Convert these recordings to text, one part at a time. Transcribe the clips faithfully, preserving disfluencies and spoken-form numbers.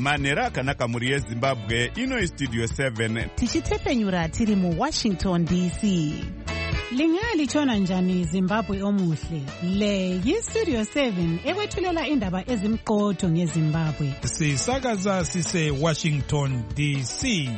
manhero akanaka muri yezimbabwe. Ino istudio seven tichitepfenyura tiri muwashington D C. Lingalitshona njani Zimbabwe omuhle? Le yistudio seven ekwethulela indaba ezimqotho ngeZimbabwe. Sisakaza sise Washington D C.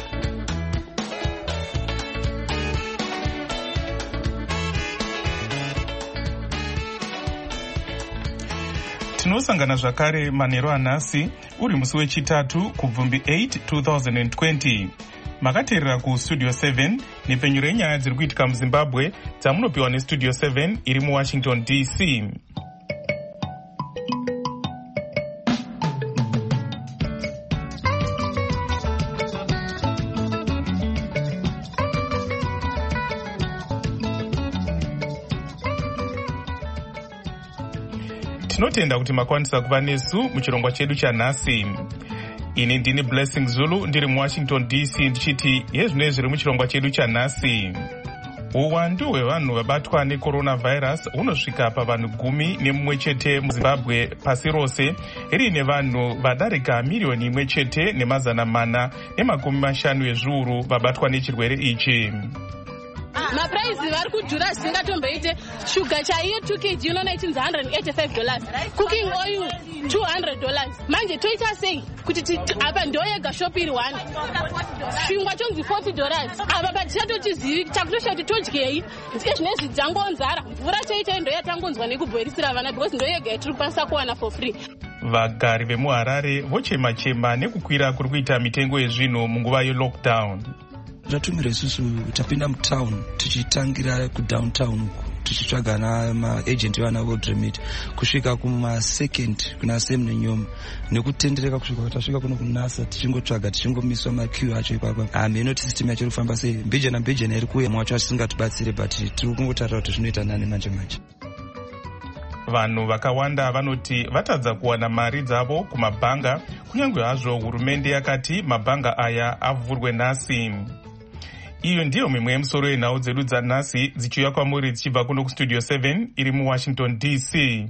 Tinosangana zvakare manhero anhasi uri musi wechitatu kubvumbi eight twenty twenty. Makateerera kustudio seven nepfenyuro yenyaya dziri kuitika muZimbabwe dzamunopiwa nestudio seven iri muWashington D C. Tinotenda kuti makwanisa kuva nesu muchirongwa chedu chanhasi. Ini ndini Blessing Zulu ndiri muWashington D C ndichiti yezvinezvi zviri muchirongwa chedu chanhasi. Uwandu hwevanhu vabatwa necoronavirus hunosvika pavanhu gumi nemumwe chete muZimbabwe pasi rose, riine vanhu vadarika miriyoni imwe chete nemazana mana nemakumi mashanu ezviuru vabatwa nechirwere ichi. Maprice vari kudhura zvisingatomboite. Shuga chaiyo two kilograms unoona ichinzi one hundred eighty-five dollars. Cooking oil two hundred dollars. Manje toita sei kuti apa ndo yega shop iri one. Chingwa chonzi forty dollars. Apa patichatochizivi chakutosha kuti todyei. Ndike zvinezvi dzangonzara. Mvura chaita ndo yatangonzwa nekubhoilisira vana because ndo yega tiri kukwanisa kuwana for free. Vagari vemuHarare vochema chema nekukwira kuri kuita mitengo yezvinhu munguva yelockdown. Tatumira isusu tapinda mutown tichitangira kudowntown uko tichitsvaga namaagent vana World Remit kusvika kumasecond kuna Sam nenyoma nekutendereka kusvika kutasvika kuno kunasa tichingotsvaga tichingomiswa maqueue acho ipapo. Hameno system yacho irikufamba sei mbije nambije iri kuuya mwacho asingatibatsire but tiri kungotaura kuti zvinoita nani manje manje. Vanhu vakawanda vanoti vatadza kuwana mari dzavo kumabhanga kunyange hazvo hurumende yakati mabhanga aya avhurwe nhasi. Iyo ndiyo mimwe yemusoro yenhau dzedu dzanhasi dzichiuya kwamuri dzichibva kuno kustudio seven iri muWashington D C.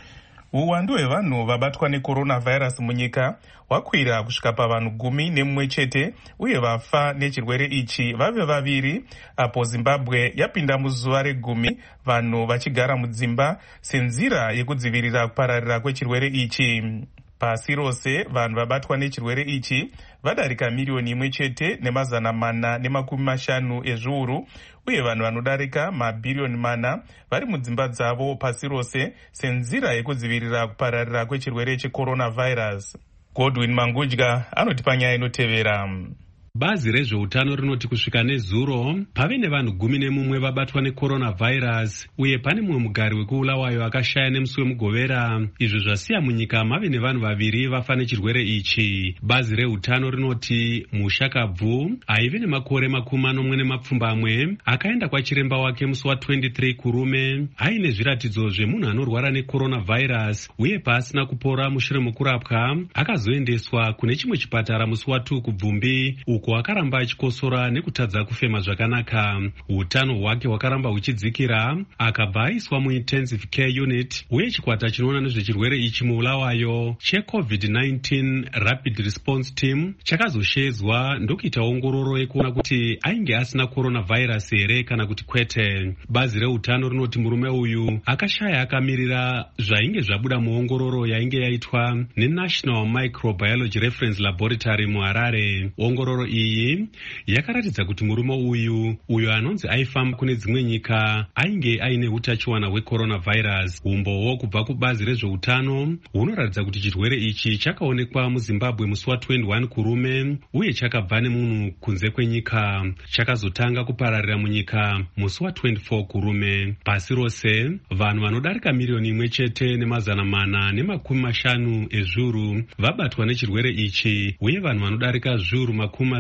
Uwandu hwevanhu vabatwa necoronavirus munyika hwakwira kusvika pavanhu gumi nemumwe chete uye vafa nechirwere ichi vave vaviri, apo Zimbabwe yapinda muzuva regumi vanhu vachigara mudzimba senzira yekudzivirira kupararira kwechirwere ichi. Pasi rose vanhu vabatwa nechirwere ichi vadarika miriyoni imwe chete nemazana mana nemakumi mashanu ezviuru uye vanhu vanodarika mabhiriyoni mana vari mudzimba dzavo pasi rose senzira yekudzivirira kupararira kwechirwere checoronavirus. Godwin Mangudya anoti panyaya inotevera. Bazi rezveutano rinoti kusvika nezuro pave nevanhu gumi nemumwe vabatwa necoronavirus uye pane mumwe mugari wekuulawayo akashaya nemusi wemugovera. Izvo zvasiya munyika mave nevanhu vaviri vafa nechirwere ichi. Bazi reutano rinoti Mushakabvu aive nemakore makumi manomwe nemapfumbamwe akaenda kwachiremba wake musi wa-twenty-three kurume aine zviratidzo zvemunhu anorwara necoronavirus uye paasina kupora mushure mekurapwa akazoendeswa kune chimwe chipatara musi wa-two kubvumbi uko akaramba achikosora nekutadza kufema zvakanaka. Utano hwake hwakaramba huchidzikira akabva aiswa muintensive care unit uye chikwata chinoona nezvechirwere ichi muulawayo checovid nineteen rapid response team chakazoshedzwa ndokuita ongororo yekuona kuti ainge asina coronavirus here kana kuti kwete. Bazi reutano rinoti murume uyu akashaya akamirira zvainge zvabuda muongororo yainge yaitwa neNational Microbiology Reference Laboratory muHarare. Ongororo iyi yakaratidza kuti murume uyu uyo anonzi aifamba kune dzimwe nyika ainge aine utachiwana hwecoronavirus. Umboo kubva kubazi rezveutano hunoratidza kuti chirwere ichi chakaonekwa muZimbabwe musi wa-twenty-one kurume uye chakabva nemunhu kunze kwenyika. Chakazotanga kupararira munyika musi wa-twenty-four kurume. Pasi rose vanhu vanodarika miriyoni imwe chete nemazana mana nemakumi mashanu ezviuru vabatwa nechirwere ichi uye vanhu vanodarika zviuru makumi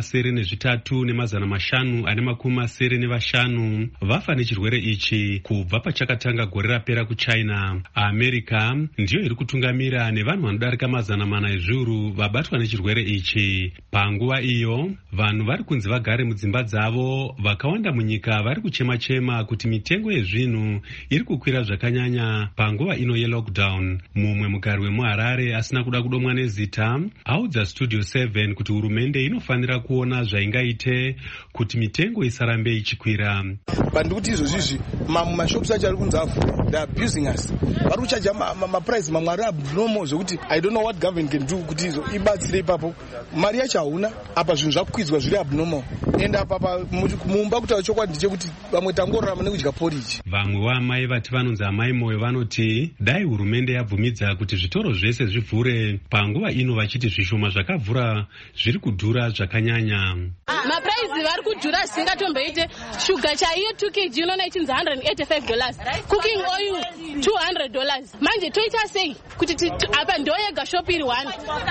masere nezvitatu nemazana mashanu ane makumi masere nevashanu vafa nechirwere ichi kubva pachakatanga gore rapera kuchina. America ndiyo iri kutungamira nevanhu vanodarika mazana mana ezviuru vabatwa nechirwere ichi. Panguva iyo vanhu vari kunzi vagare mudzimba dzavo, vakawanda munyika vari kuchema-chema kuti mitengo yezvinhu iri kukwira zvakanyanya panguva ino yelockdown. Mumwe mugari wemuHarare asina kuda kudomwa nezita audza Studio seven kuti hurumende inofanira kuona zvaingaite kuti mitengo isarambe ichikwira. Bandikuti izvozvizvi mashops acho ari kunzi avhura, they are abusing us. Vari kuchaja maprice mamwe ari abnormal zvokuti I don't know what government can do kuti izo ibatsire ipapo. Mari yacho hauna, apa zvinhu zvakukwidzwa zviri abnormal. Enda apa mumba kutaura chokwadi ndechekuti vamwe tangorarama nekudya porridge. Vamwe vaamai vati vanonzi amai moyo vanoti dai hurumende yabvumidza kuti zvitoro zvese zvivhure panguva ino, vachiti zvishoma zvakavhura zviri kudhura zvakanyanya. Maprice vari kudhura zvisingatomboite. Shuga chaiyo two kilograms unoona ichinzi one hundred eighty-five dollars. Cooking oil two hundred dollars. Manje toita sei kuti apa ndo yega shop iri one.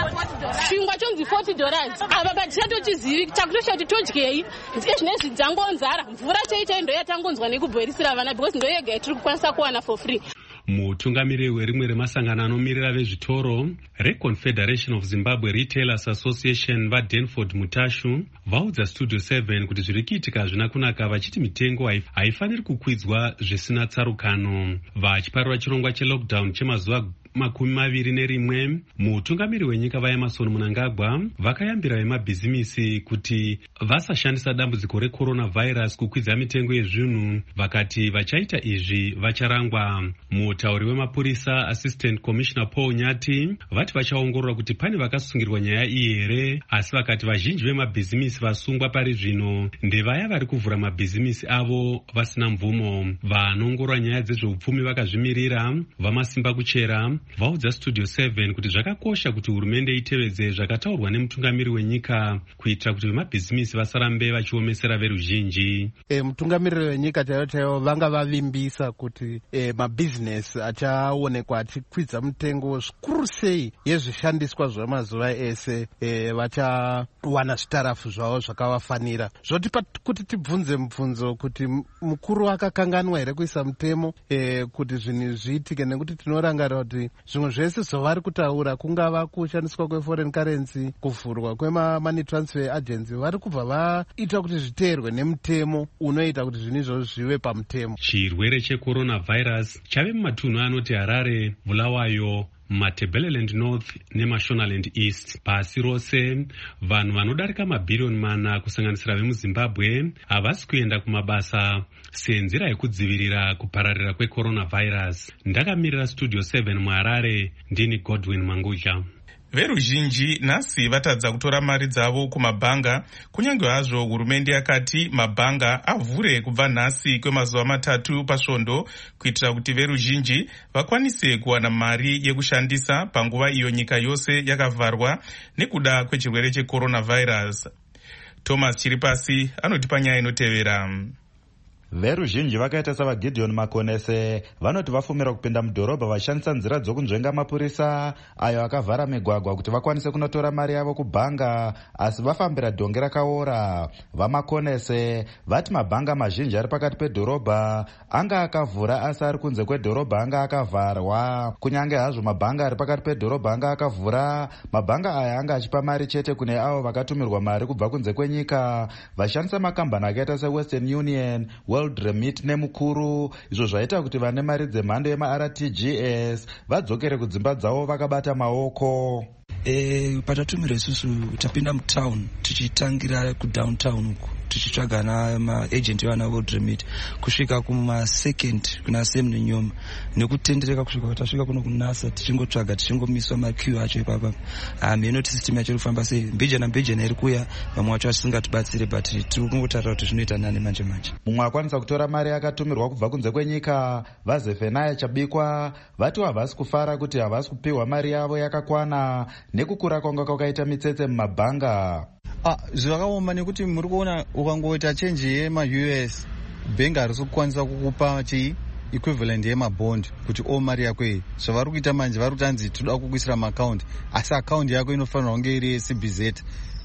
Chingwa chonzi forty dollars. Apa patichatochizivi chakutosha kuti todyei. Ndike zvinezvi dzangonzara. Mvura chaicha ndo yatangonzwa nekubhoirisira vana because ndo yega tiri kukwanisa kuwana for free. Mutungamiriri werimwe remasangano anomirira vezvitoro reConfederation of Zimbabwe Retailers Association vaDanford Mutashu vaudza Studio seven kuti zviri kuitika hazvina kunaka, vachiti mitengo haifaniri kukwidzwa zvisina tsarukano. Vachiparura chirongwa chelockdown chemazuva makumi maviri nerimwe, mutungamiri wenyika vaEmmerson Mnangagwa vakayambira vemabhizimisi kuti vasashandisa dambudziko recoronavirus kukwidza mitengo yezvinhu, vakati vachaita izvi vacharangwa. Mutauri wemapurisa Assistant Commissioner Paul Nyati vati vachaongorora kuti pane vakasungirwa nyaya iyi here, asi vakati vazhinji vemabhizimisi vasungwa pari zvino ndevaya vari kuvhura mabhizimisi avo vasina mvumo. Vanoongorora nyaya dzezveupfumi vakazvimirira vamasimba kuchera vaudza Studio seven kuti zvakakosha kuti hurumende itevedze zvakataurwa nemutungamiri wenyika kuitira kuti vemabhizimisi vasarambe vachiomesera veruzhinji. E, mutungamiriri wenyika chaiyo chaiyo vanga vavimbisa kuti e, mabhizinesi achaonekwa achikwidza mutengo zvikuru sei yezvishandiswa zvemazuva ese, e, vachawana zvitarafu zvavo zvakavafanira. Zvotipa kuti tibvunze mubvunzo kuti mukuru akakanganwa here kuisa mutemo e, kuti zvinhu zviitike, nekuti tinorangarira kuti zvimwe zvese zvavari kutaura kungava kushandiswa kweforeign currency, kuvhurwa kwema-money transfer agency, vari kubva vaita kuti zviteerwe nemutemo unoita kuti zvinhu izvozvo zvive pamutemo. Chirwere checoronavirus chave mumatunhu anoti Harare, Bulawayo, Matabeleland North neMashonaland East. Pasi rose vanhu vanodarika mabhiriyoni mana kusanganisira vemuZimbabwe havasi kuenda kumabasa senzira yekudzivirira kupararira kwecoronavirus. Ndakamirira Studio seven muHarare, ndini Godwin Manguja. Veruzhinji nhasi vatadza kutora mari dzavo kumabhanga, kunyange hazvo hurumende yakati mabhanga avhure kubva nhasi kwemazuva matatu pasvondo kuitira kuti veruzhinji vakwanise kuwana mari yekushandisa panguva iyo nyika yose yakavharwa nekuda kwechirwere checoronavirus. Thomas Chiripasi anotipa nyaya inotevera. Veruzhinji vakaita savaGideon Makonese vanoti vafumira kupinda mudhorobha vachishandisa nzira dzokunzvenga mapurisa ayo akavhara migwagwa kuti vakwanise kunotora mari yavo kubhanga, asi vafambira dhonge rakaora. VaMakonese vati mabhanga mazhinji ari pakati pedhorobha anga akavhura, asi ari kunze kwedhorobha anga akavharwa. Kunyange hazvo mabhanga ari pakati pedhorobha anga akavhura, mabhanga aya anga achipa mari chete kune avo vakatumirwa mari kubva kunze kwenyika vachishandisa makambani akaita seWestern Union, World Remit nemukuru, izvo zvaita kuti vane mari dzemhando yema-R T G S vadzokere kudzimba dzavo vakabata maoko. E, patatumira isusu tapinda mutown tichitangira kudowntown uku tichitsvaga namaagenti vana World Remit kusvika kumasecond kuna Sam neNyoma, nekutendereka kusvika kwatasvika kuno kunasa tichingotsvaga tichingomiswa maqueue acho ipapa. Haminoti system yacho kufamba sei, mbijana mbijana iri kuya, vamwe vacho vasingatibatsire, but tiri kungotarira kuti zvinoita nani manje manje. Mumwe akwanisa kutora mari yakatumirwa kubva kunze kwenyika, vaZefenaya Chabikwa vati havasi kufara kuti havasi kupiwa mari yavo yakakwana nekukura kwanga kwakaita mitsetse mumabhanga. Ah, zvakaoma nekuti muri kuona ukangoita change yema-U S bhengi harisi kukwanisa kukupa chii equivalent yemabond kuti o mari yako iyi. Zvavari kuita manje vari kutanzi toda kukuisira maakaundi, asi akaundi yako inofanira kunge iri C B Z.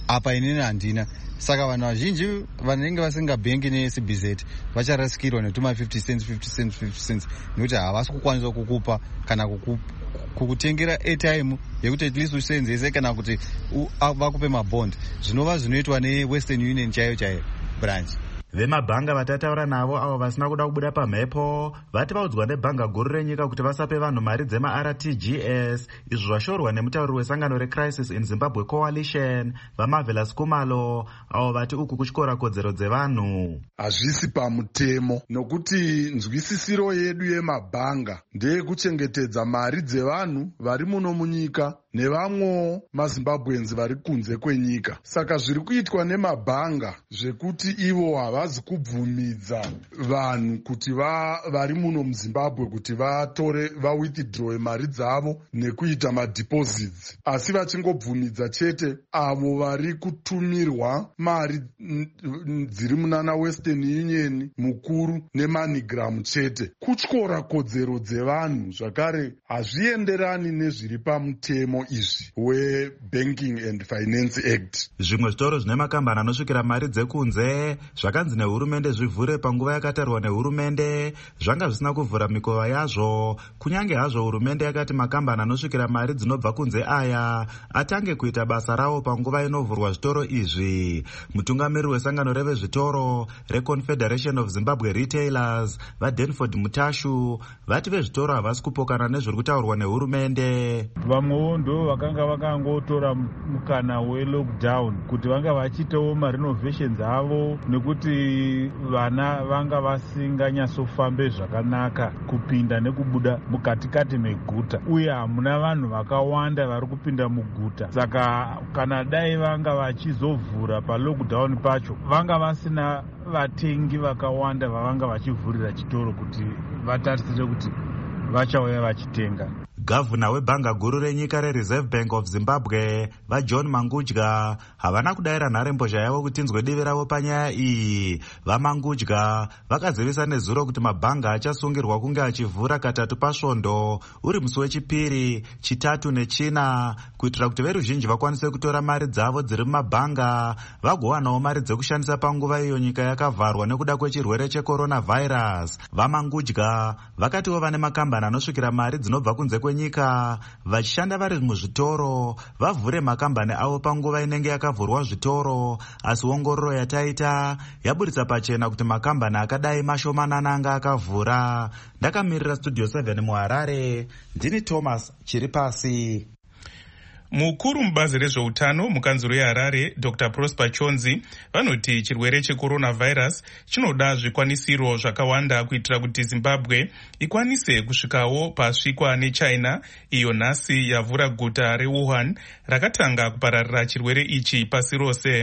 apa inini handina. Saka vanhu vazhinji vanenge vasingabhengi ne-S B Z vacharasikirwa netuma fifty cents fifty cents fifty cents nekuti havasi kukwanisa kukupa kana kukutengera airtime yekuti at least usenzese kana kuti vakupe mabond. Zvinova zvinoitwa neWestern Union chaiyo chaiyo branch. Vemabhanga vatataura navo avo vasina kuda kubuda pamhepo vati vaudzwa nebhanga guru renyika kuti vasape vanhu mari dzema-R T G S, izvo zvashorwa nemutauri wesangano reCrisis in Zimbabwe Coalition vaMarvelous Kumalo, avo vati uku kutyora kodzero dzevanhu hazvisi pamutemo, nokuti nzwisisiro yedu yemabhanga ndeyekuchengetedza mari dzevanhu vari muno munyika nevamwewo maZimbabwenzi vari kunze kwenyika. Saka zviri kuitwa nemabhanga zvekuti ivo havazi kubvumidza vanhu kuti va, vari muno muZimbabwe kuti vatore vawithdrawe mari dzavo nekuita madeposits, asi vachingobvumidza chete avo vari kutumirwa mari dziri munana Western Union mukuru neMoneygram chete. Kutyora kodzero dzevanhu zvakare hazvienderani nezviri pamutemo izvi weBanking and Finance Act. Zvimwe zvitoro zvine makambani anosvikira mari dzekunze zvakanzi nehurumende zvivhure panguva yakatarwa nehurumende zvanga zvisina kuvhura mikova yazvo, kunyange hazvo hurumende yakati makambani anosvikira mari dzinobva kunze aya atange kuita basa rawo panguva inovhurwa zvitoro izvi. Mutungamiriri wesangano revezvitoro reConfederation of Zimbabwe Retailers vaDenford Mutashu vati vezvitoro havasi kupokana nezviri kutaurwa nehurumende. Vamwewo ndo vakanga vakangotora mukana welockdown kuti vanga vachiitawo marenovations avo nekuti vana vanga vasinganyatsofambe zvakanaka kupinda nekubuda mukatikati meguta, uye hamuna vanhu vakawanda vari kupinda muguta. Saka kana dai vanga vachizovhura palockdown pacho vanga vasina vatengi vakawanda vavanga vachivhurira chitoro kuti vatarisire kuti vachauya vachitenga. Gavhuna webhanga guru renyika reReserve Bank of Zimbabwe vaJohn Mangudya havana kudaira nharembozha yavo kuti inzwe divi ravo panyaya iyi. VaMangudya vakazivisa nezuro kuti mabhanga achasungirwa kunge achivhura katatu pasvondo uri musi wechipiri, chitatu nechina kuitira kuti veruzhinji vakwanise kutora mari dzavo dziri mumabhanga vagowanawo mari dzekushandisa panguva iyo nyika yakavharwa nekuda kwechirwere checoronavirus. VaMangudya vakatiwo vane makambani anosvikira mari dzinobva kunze kwenyika vachishanda vari muzvitoro vavhure makambani avo panguva inenge yakavhurwa zvitoro, asi ongororo yataita yaburitsa pachena kuti makambani akadai mashomanana anga akavhura. Ndakamirira Studio seven muHarare, ndini Thomas Chiripasi. Mukuru mubazi rezveutano mukanzuro yeHarare Doctor Prosper Chonzi vanoti chirwere checoronavirus chinoda zvikwanisiro zvakawanda kuitira kuti Zimbabwe ikwanise kusvikawo pasvikwa neChina, iyo nhasi yavhura guta reWuhan rakatanga kupararira chirwere ichi pasi rose.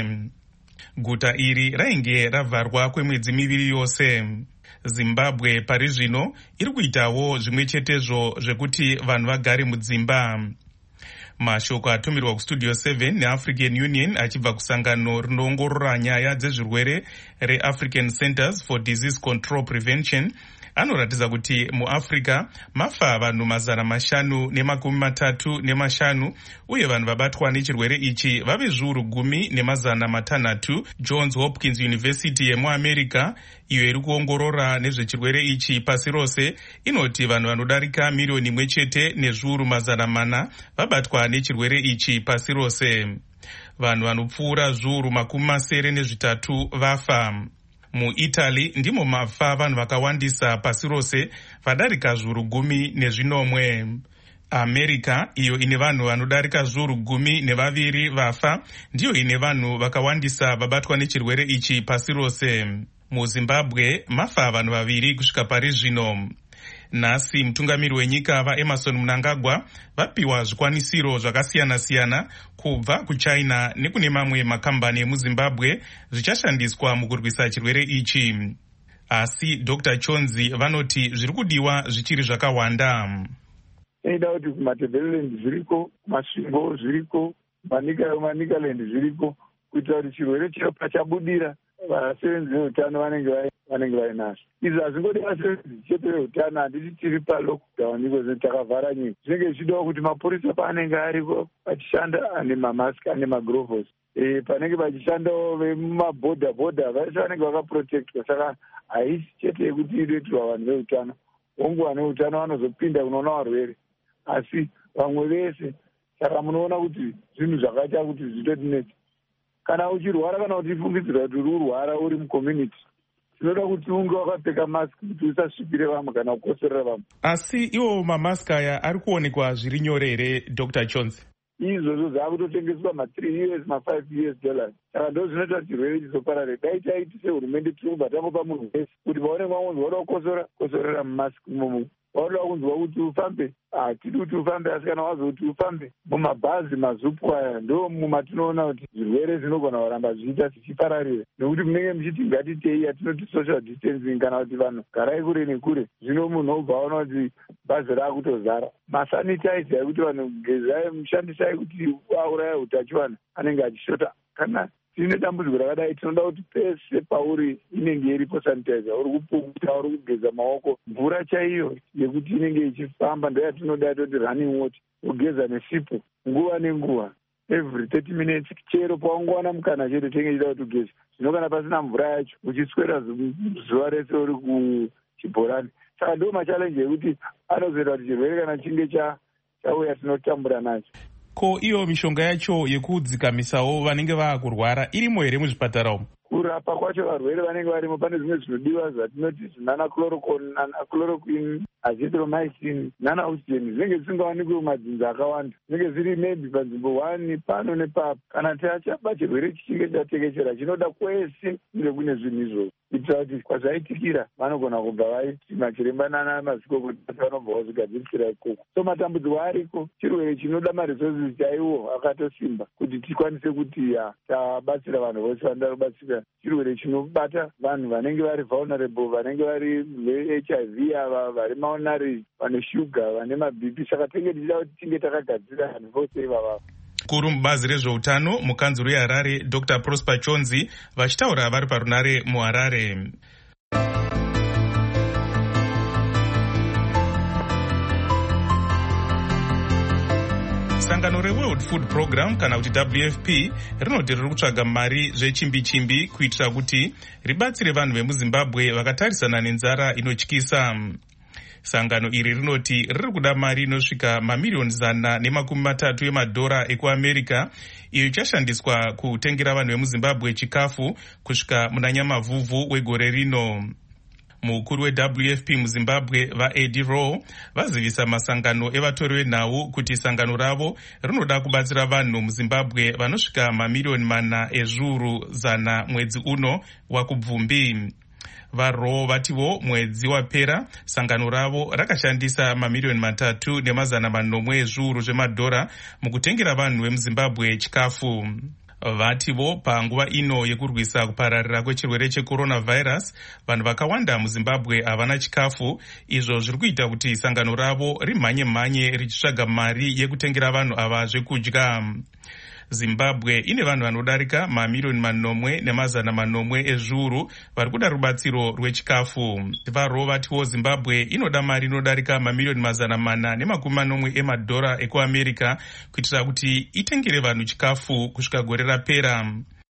Guta iri rainge ravharwa kwemwedzi miviri yose. Zimbabwe pari zvino iri kuitawo zvimwe chetezvo zvekuti vanhu vagare mudzimba. Mashoko atumirwa kuStudio seven neAfrican Union achibva kusangano rinoongorora nyaya dzezvirwere reAfrican Centers for Disease Control Prevention anoratidza kuti muAfrica mafa vanhu mazana mashanu nemakumi matatu nemashanu uye vanhu vabatwa nechirwere ichi vave zviuru gumi nemazana matanhatu. Johns Hopkins University yemuAmerica iyo iri kuongorora nezvechirwere ichi pasi rose inoti vanhu vanodarika miriyoni imwe chete nezviuru mazana mana vabatwa nechirwere ichi pasi rose. Vanhu vanopfuura zviuru makumi masere nezvitatu vafa. MuItaly ndimo mafa vanhu vakawandisa pasi rose vadarika zviuru gumi nezvinomwe. America iyo ine vanhu vanodarika zviuru gumi nevaviri vafa ndiyo ine vanhu vakawandisa vabatwa nechirwere ichi pasi rose. MuZimbabwe mafa vanhu vaviri kusvika pari zvino. Nhasi mutungamiri wenyika vaEmerson Mnangagwa vapiwa zvikwanisiro zvakasiyana-siyana kubva kuChina nekune mamwe makambani emuZimbabwe zvichashandiswa mukurwisa chirwere ichi. Asi Doctor Chonzi vanoti zviri kudiwa zvichiri zvakawanda. Inoda kuti kumaTebeleland zviriko, kumasvingo zviriko, Manicaland zviriko, kuitira kuti chirwere chiyo pachabudira vasevenzi veutano vanenge vanenge vainazo. Izvi hazvingodi vasevenzi chete veutano, handiti tiri palockdown iko takavhara nyika. Zvinenge zvichidawo kuti mapurisa paanenge ariko pachishanda ane mamask ane magrovhos, e, panenge pachishandawo vemumabhodha bhodha vese vanenge vakaprotectwa. Saka haisi chete yekuti iretirwa vanhu veutano, vongu vane utano vanozopinda kunoona varwere, asi vamwe vese. Saka munoona kuti zvinhu zvakaita kuti zvitotinetsa. Kana uchirwara kana uchifungidzira kuti uri kurwara uri mucommunity, tinoda kuti unge wakapfeka mask kuti usasvipire vamwe kana kukosorera vamwe. Asi iwo mamask aya ari kuonekwa zviri nyore here, Doctor Chonzi? Izvozvo zvaakutotengeswa ma-three US ma-five US dollars. Saka ndo zvinoita kuti chirwere chizoparare. Dai taiti sehurumende tiri kubva tangopa munhu wese kuti paone mwaunzi wada kukosora, kosorera mumask imomo. Wauda kunzwa kuti ufambe, hatidi kuti ufambe, asi kana wazwa kuti ufambe mumabhazi mazupu aya ndo mumatinoona kuti zvirwere zvinogona kuramba zvichiita zvichipararira. Nekuti munenge muchiti ngatitei atinoti social distancing kana kuti vanhu garai kure nekure. Zvino munhu obva aona kuti bhazi raakutozara. Masanitizer ekuti vanhu gezai mushandisai kuti auraya utachiwana anenge achishota. Kana tine dambudziko rakadai tinoda kuti pese pauri inenge iripo sanitizer, uri kupumuta, uri kugeza maoko, mvura chaiyo yekuti inenge ichifamba ndoyatinoda toti running water, kugeza nesipo nguva nenguva every thirty minutes. Chero paungowana mukana chete tenge chida kuti ugeze. Zvino kana pasina mvura yacho uchiswera zuva rese uri kuchibhorani. Saka ndo machallenji ekuti anozoita kuti chirwere kana chinge chauya tinotambura nacho. Ko iyo mishonga yacho yekudzikamisawo vanenge vaakurwara irimo here muzvipatara umu? Kurapa kwacho varwere vanenge varimo pane zvimwe zvinodiwa zvatinoti nanachloroquine, azithromycin, nanaoxygen zvinenge zvisingawanikwi mumadzinza akawanda. Zvinenge zviri maybe panzvimbo one pano nepapo. Kana tachaba chirwere chichinge chatekeshera chinoda kwese kunge kune zvinhu izvozvo kuitira kuti kwazvaitikira vanogona kubva vaiti machiremba nanamazvikokota vanobva vazvigadzirikira ikoko. So matambudziko ariko, chirwere chinoda maresources chaiwo akatosimba kuti tikwanise kuti ya tabatsira vanhu vose vanoda kubatsira. Chirwere chinobata vanhu vanenge vari vulnerable, vanenge vari ve-H I V ava, vari maonari, vane shuga, vane mabp. Saka tenge tichida kuti tinge takagadzira vanhu vose ivava. Kuru mubazi rezveutano mukanzuru yeHarare Doctor Prosper Chonzi vachitaura vari parunare muHarare. Sangano reWorld Food Program kana kuti W F P rinoti riri kutsvaga mari zvechimbi-chimbi kuitira kuti ribatsire vanhu vemuZimbabwe vakatarisana nenzara inotyisa. Sangano iri rinoti riri kuda mari inosvika mamiriyoni zana nemakumi matatu emadhora ekuAmerica, iyo ichashandiswa kutengera vanhu vemuZimbabwe chikafu kusvika muna Nyamavhuvhu wegore rino. Mukuru we-W F P muZimbabwe vaEddie Rowe vazivisa masangano evatori venhau kuti sangano ravo rinoda kubatsira vanhu muZimbabwe vanosvika mamiriyoni mana ezviuru zana mwedzi uno wakubvumbi. VaRowe vatiwo mwedzi wapera sangano ravo rakashandisa mamiriyoni matatu nemazana manomwe ezviuru zvemadhora mukutengera vanhu vemuZimbabwe chikafu. Vativo panguva ino yekurwisa kupararira kwechirwere checoronavirus, vanhu vakawanda muZimbabwe havana chikafu, izvo zviri kuita kuti sangano ravo rimhanye mhanye richitsvaga mari yekutengera vanhu ava zvekudya. Zimbabwe ine vanhu vanodarika mamiriyoni manomwe nemazana manomwe ezviuru vari kuda rubatsiro rwechikafu. VaRowe vatiwo Zimbabwe inoda mari inodarika mamiriyoni mazana mana nemakumi manomwe emadhora ekuAmerica kuitira kuti itengere vanhu chikafu kusvika gore rapera.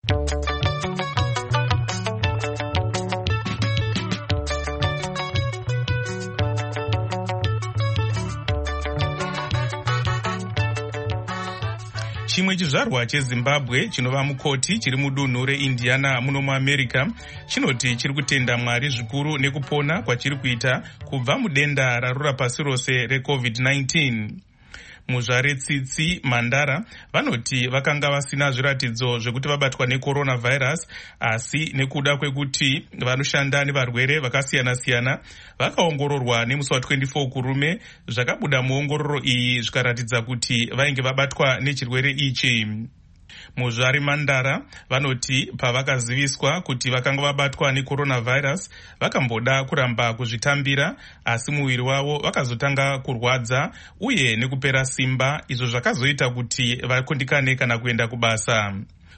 Chimwe chizvarwa cheZimbabwe chinova mukoti chiri mudunhu reIndiana muno muAmerica chinoti chiri kutenda Mwari zvikuru nekupona kwachiri kuita kubva mudenda rarura pasi rose reCovid nineteen. Muzvaretsitsi Mandara vanoti vakanga vasina zviratidzo zvekuti vabatwa necoronavirus, asi nekuda kwekuti vanoshanda nevarwere vakasiyana-siyana vakaongororwa nemusi wa-twenty-four kurume, zvakabuda muongororo iyi zvikaratidza kuti vainge vabatwa nechirwere ichi. Muzvari Mandara vanoti pavakaziviswa kuti vakanga vabatwa necoronavirus vakamboda kuramba kuzvitambira, asi muviri wavo vakazotanga kurwadza uye nekupera simba, izvo zvakazoita kuti vakundikane kana kuenda kubasa.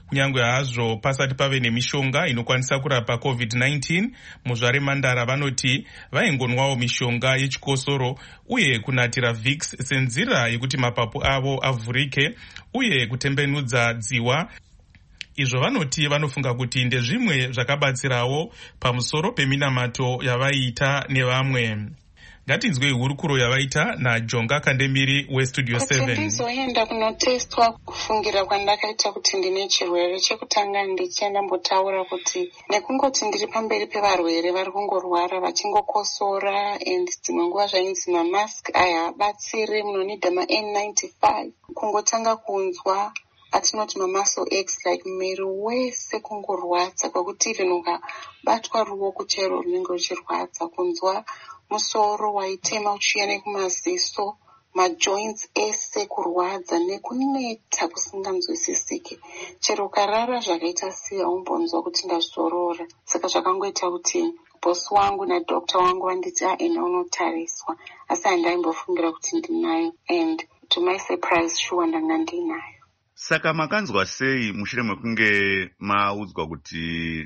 Kunyange hazvo pasati pave nemishonga inokwanisa kurapa covid nineteen, muzvaremandara vanoti vaingonwawo mishonga yechikosoro uye kunatira Vicks senzira yekuti mapapu avo avhurike uye kutembenudza dziwa. Izvo vanoti vanofunga kuti ndezvimwe zvakabatsirawo pamusoro peminamato yavaiita nevamwe. Ngatinzwe hurukuro yavaita naJonga Kandemiri weStudio seven. Kuti ndizoenda kunotestwa, kufungira kwandakaita kuti ndine chirwere, chekutanga ndichienda mbotaura kuti nekungoti ndiri pamberi pevarwere vari kungorwara vachingokosora and dzimwe nguva zvainzi mamask aya abatsire, munonidha ma N ninety-five. Kungotanga kunzwa atinoti mamuscle aches, like miri wese kungorwadza kwekuti even ukabatwa ruoko chero runenge ruchirwadza, kunzwa musoro waitema uchiuya nekumaziso, majoints ese kurwadza nekuneta kusinganzwisisiki. Chero ukarara zvakaita sei aumbonzwa kuti ndazorora. Saka zvakangoita kuti bosi wangu nadokta wangu vanditi aenda unotariswa, asi handaimbofungira kuti ndinayo, and to my surprise sure ndanga ndinayo. Saka makanzwa sei mushure mekunge maudzwa kuti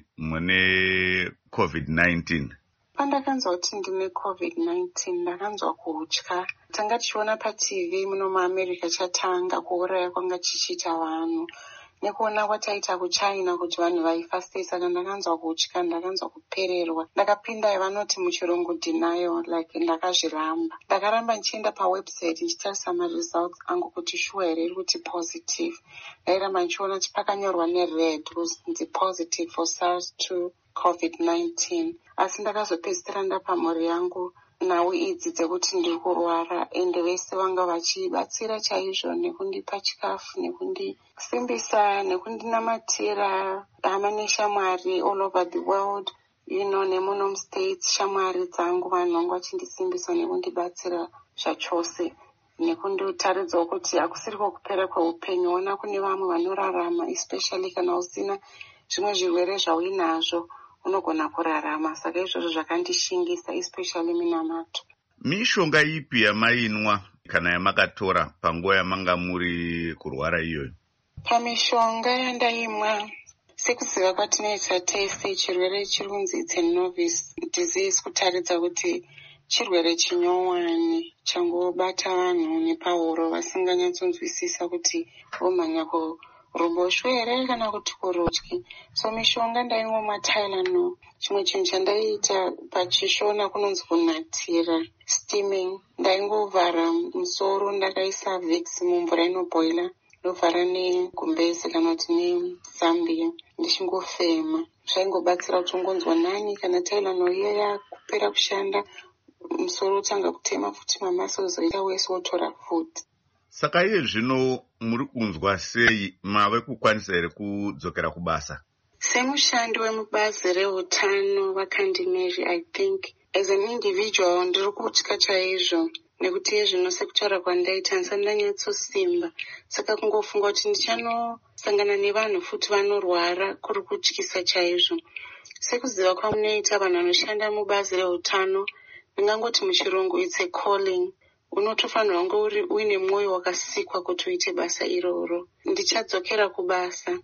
mune covid nineteen? Pandakanzwa kuti ndine covid nineteen ndakanzwa kutya. Tanga tichiona paTV muno muAmerica chatanga kuuraya kwanga chichiita vanhu, nekuona kwataita kuChina kuti vanhu vaifa sei. Saka ndakanzwa kutya, ndakanzwa kupererwa. Ndakapinda vanoti muchirungu denial, like ndakazviramba. Ndakaramba ndichienda pawebsite ndichitarisa maresults angu kuti shuwa here iri kuti positive. Ndairamba ndichiona kuti pakanyorwa nered kunzi positive for SARS two covid nineteen. Asi ndakazopedzisira ndapa mhuri yangu nhau idzi dzekuti ndiri kurwara, ende vese vanga vachibatsira chaizvo nekundipa chikafu, nekundisimbisa, nekundinamatira. Hama neshamwari all over the world, you know, nemuno mustates, shamwari dzangu vanhu vanga vachindisimbisa nekundibatsira zvachose, nekundotaridzawo kuti hakusiri kwakupera kweupenyu. Ona kune vamwe vanorarama, especially kana usina zvimwe zvirwere zvauinazvo unogona kurarama. Saka izvozvo zvakandishingisa, especially minamato. Mishonga ipi yamainwa kana yamakatora panguva yamanga muri kurwara iyoyo? Pamishonga yandaimwa, sekuziva kwatinoita tese, chirwere chiri kunzi it's a novice disease, kutaridza kuti chirwere chinyowani changobata vanhu nepahuro vasinganyatsonzwisisa kuti vomhanya ku ruboshwe here kana kuti kurudyi. So mishonga ndaimwa maTylenol. Chimwe chinhu chandaiita pachishona kunonzi kunatira, steaming. Ndaingovhara musoro, ndakaisa Vicks mumvura inobhoila, ndovhara negumbezi kana kuti nezambia, ndichingofema. Zvaingobatsira kuti ungonzwa nani. Kana Tylenol iya yakupera kushanda, musoro utanga kutema futi, mamaso zoita wese wotora futi. Saka iye zvino muri kunzwa sei? Mave kukwanisa here kudzokera kubasa? Semushandi wemubazi reutano vakandimeri, I think as an individual ndiri kutya chaizvo, nekuti iye zvino sekutaura kwandaita handisati ndanyatsosimba. Saka kungofunga kuti ndichanosangana nevanhu futi vanorwara kuri kutyisa chaizvo. Sekuziva kwamunoita vanhu vanoshanda mubazi reutano, ndingangoti muchirungu it's a calling. Unotofanira kunge uri uine mwoyo wakasikwa kuti uite basa iroro. Ndichadzokera kubasa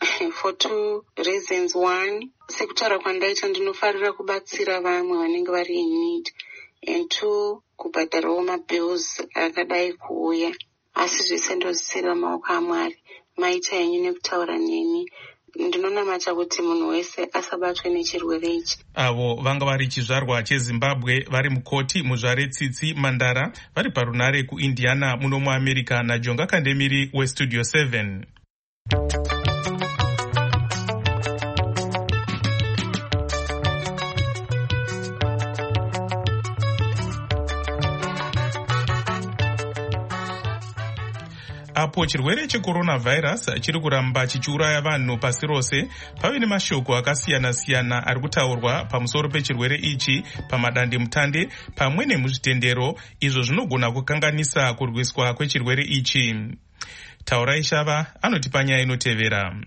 for two reasons. One, sekutaura kwandaita ndinofarira kubatsira vamwe vanenge vari in need, and two, kubhadharawo mabills akadai kuuya. Asi zvese ndozvisira maoko aMwari. Maita henyu nekutaura neni. Ndinonamata kuti munhu wese asabatwe nechirwere ichi. Avo vanga vari chizvarwa cheZimbabwe vari mukoti muzvare Tsitsi Mandara vari parunare kuIndiana muno muAmerica naJonga Kandemiri weStudio seven. Apo chirwere checoronavirus chiri kuramba chichiuraya vanhu pasi rose, pave nemashoko akasiyana-siyana ari kutaurwa pamusoro pechirwere ichi pamadandemutande pamwe nemuzvitendero, izvo zvinogona kukanganisa kurwiswa kwechirwere ichi. Taurai Shava anotipa nyaya inotevera.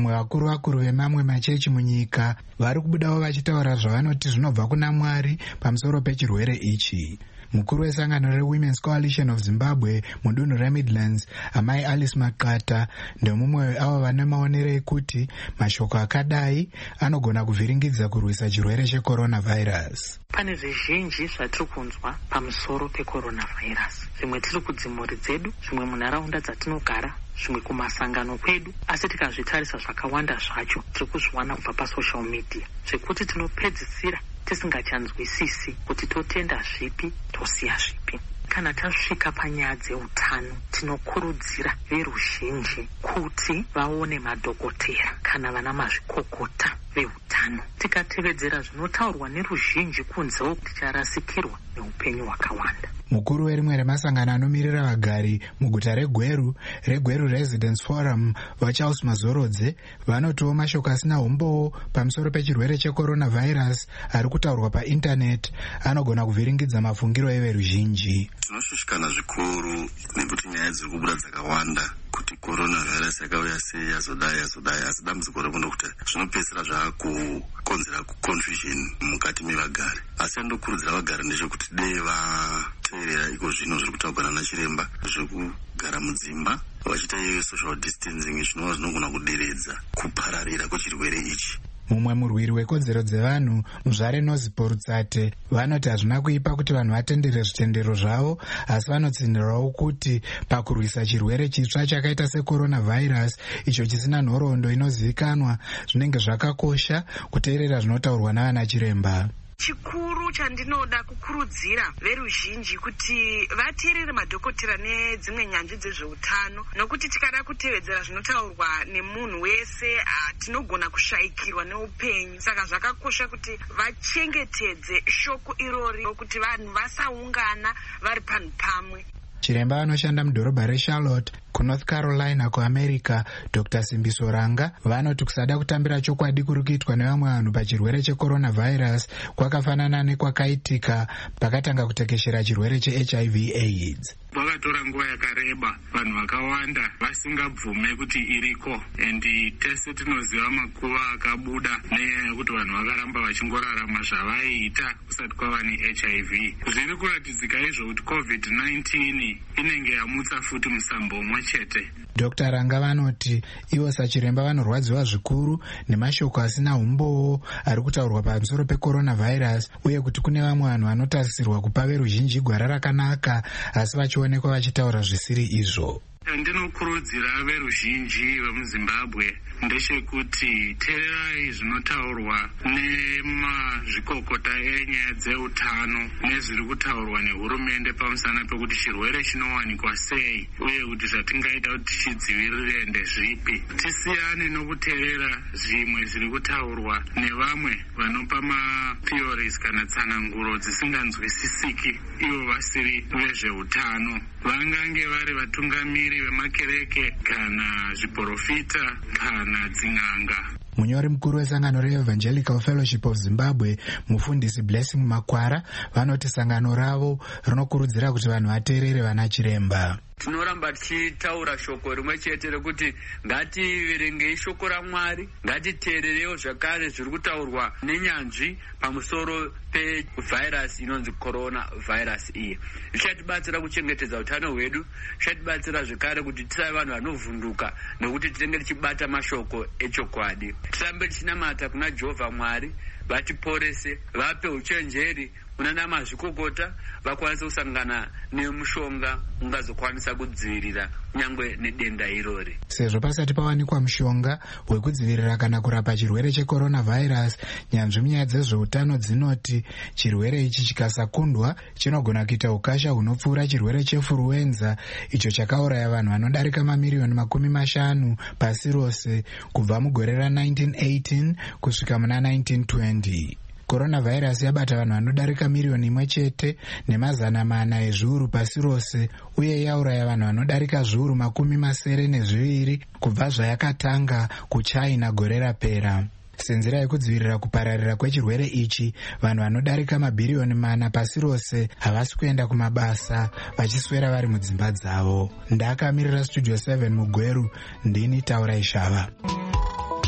mwe vakuru vakuru vemamwe machechi munyika vari kubudawo vachitaura zvavanoti zvinobva kuna Mwari pamusoro pechirwere ichi. Mukuru wesangano reWomen's Coalition of Zimbabwe mudunhu reMidlands, amai Alice Makata, ndemumwe weavo vane maonero ekuti mashoko akadai anogona kuvhiringidza kurwisa chirwere checoronavirus. Pane zvizhinji zvatiri kunzwa pamusoro pecoronavirus. Zvimwe tiri kudzimhuri dzedu, zvimwe munharaunda dzatinogara, zvimwe kumasangano kwedu, asi tikazvitarisa zvakawanda zvacho tiri kuzviwana kubva pasocial media, zvekuti tinopedzisira tisingachanzwisisi kuti totenda zvipi tosiya zvipi. Kana tasvika panyaya dzeutano, tinokurudzira veruzhinji kuti vaone madhokotera kana vana mazvikokota veutano. Tikatevedzera zvinotaurwa neruzhinji kunzewo, ticharasikirwa neupenyu hwakawanda. Mukuru werimwe remasangano anomirira vagari muguta reGweru, reGweru Residence Forum, vaCharles Mazorodze, vanotiwo mashoko asina umbowo pamusoro pechirwere checoronavirus ari kutaurwa paintaneti anogona kuvhiringidza mafungiro everuzhinji. Tinoshushikana zvikuru nekuti nyaya dziri kubuda dzakawanda kuti coronavirus yakauya sei, yazodai yazodai, asi dambudziko rekuno kuti zvinopedzisira zvaakukonzera confusion mukati mevagari. Asi anokurudzira vagari ndechekuti dei vateerera iko zvino zviri kutaurwa nana chiremba zvekugara mudzimba vachiita iyo social distancing, zvinova zvinogona kuderedza kupararira kwechirwere ichi. Mumwe murwiri wekodzero dzevanhu, Muzvare Nozipo Rutsate, vanoti hazvina kuipa kuti vanhu vatendere zvitendero zvavo, asi vanotsindirwawo kuti pakurwisa chirwere chitsva chakaita secoronavirus icho chisina nhoroondo inozivikanwa, zvinenge zvakakosha kuteerera zvinotaurwa navana chiremba. Chikuru chandinoda kukurudzira veruzhinji kuti vateerere madhokotera nedzimwe nyanzvi dzezveutano, nokuti tikada kutevedzera zvinotaurwa nemunhu wese tinogona kushayikirwa neupenyu. Saka zvakakosha kuti vachengetedze shoko irori kuti vanhu vasaungana vari panhu pamwe. Chiremba anoshanda mudhorobha reCharlotte kuNorth Carolina kuAmerica, Doctor Simbiso Ranga, vanoti kusada kutambira chokwadi kuri kuitwa nevamwe vanhu pachirwere checoronavirus kwakafanana nekwakaitika pakatanga kutekeshera chirwere cheH I V AIDS. Vakatora nguva yakareba vanhu vakawanda vasingabvume kuti iriko, endi tese tinoziva makuva akabuda nenyaya yekuti vanhu vakaramba vachingorarama zvavaiita kusati kwava neH I V. Zviri kuratidzika izvo kuti covid nineteen inenge yamutsa futi musambo umwe chete. Doctor Ranga vanoti ivo sachiremba vanorwadziwa zvikuru nemashoko asina umbowo ari kutaurwa pamusoro pecoronavirus, uye kuti kune vamwe vanhu vanotarisirwa kupa veruzhinji gwara rakanaka asi vachionekwa vachitaura zvisiri izvo. Ndinokurudzira veruzhinji vemuZimbabwe ndechekuti teererai zvinotaurwa nemazvikokota enyaya dzeutano nezviri kutaurwa nehurumende pamusana pekuti chirwere chinowanikwa sei uye kuti zvatingaita kuti tichidzivirire ndezvipi. Tisiyane nokuteerera zvimwe zviri kutaurwa nevamwe vanopa matheories kana tsananguro dzisinganzwisisiki ivo vasiri vezveutano. Vangange vari vatungamiri vemakereke kana zviprofita kana dzin'anga. Munyori mukuru wesangano reEvangelical Fellowship of Zimbabwe, mufundisi Blessing Makwara, vanoti sangano ravo rinokurudzira kuti vanhu vateerere vana chiremba. Tinoramba tichitaura shoko rimwe chete rekuti ngativerengei shoko raMwari, ngatiteererewo zvakare zviri kutaurwa nenyanzvi pamusoro pevhairasi inonzi corona virus iyi. Zvichatibatsira kuchengetedza utano hwedu, zvichatibatsira zvakare kuti tisave vanhu vanovhunduka nekuti tinenge tichibata mashoko echokwadi. Tirambe tichinamata kuna Jehovha Mwari, vatiporese, vape uchenjeri kunana mazvikokota, vakwanise kusangana nemushonga ungazokwanisa kudzivirira nyangwe nedenda irori. Sezvo pasati pawanikwa mushonga wekudzivirira kana kurapa chirwere checoronavirus, nyanzvi munyaya dzezveutano dzinoti chirwere ichi chikasakundwa chinogona kuita ukasha hunopfuura chirwere chefluenza icho chakauraya vanhu vanodarika mamiriyoni makumi mashanu pasi rose kubva mugore ra-nineteen eighteen kusvika muna nineteen twenty. Coronavirus yabata vanhu vanodarika miriyoni imwe chete nemazana mana ezviuru pasi rose, uye yauraya vanhu vanodarika zviuru makumi masere nezviviri kubva zvayakatanga kuChina gore rapera. Senzira yekudzivirira kupararira kwechirwere ichi, vanhu vanodarika mabhiriyoni mana pasi rose havasi kuenda kumabasa, vachiswera vari mudzimba dzavo. Ndakamirira Studio seven muGweru, ndini Taura Ishava.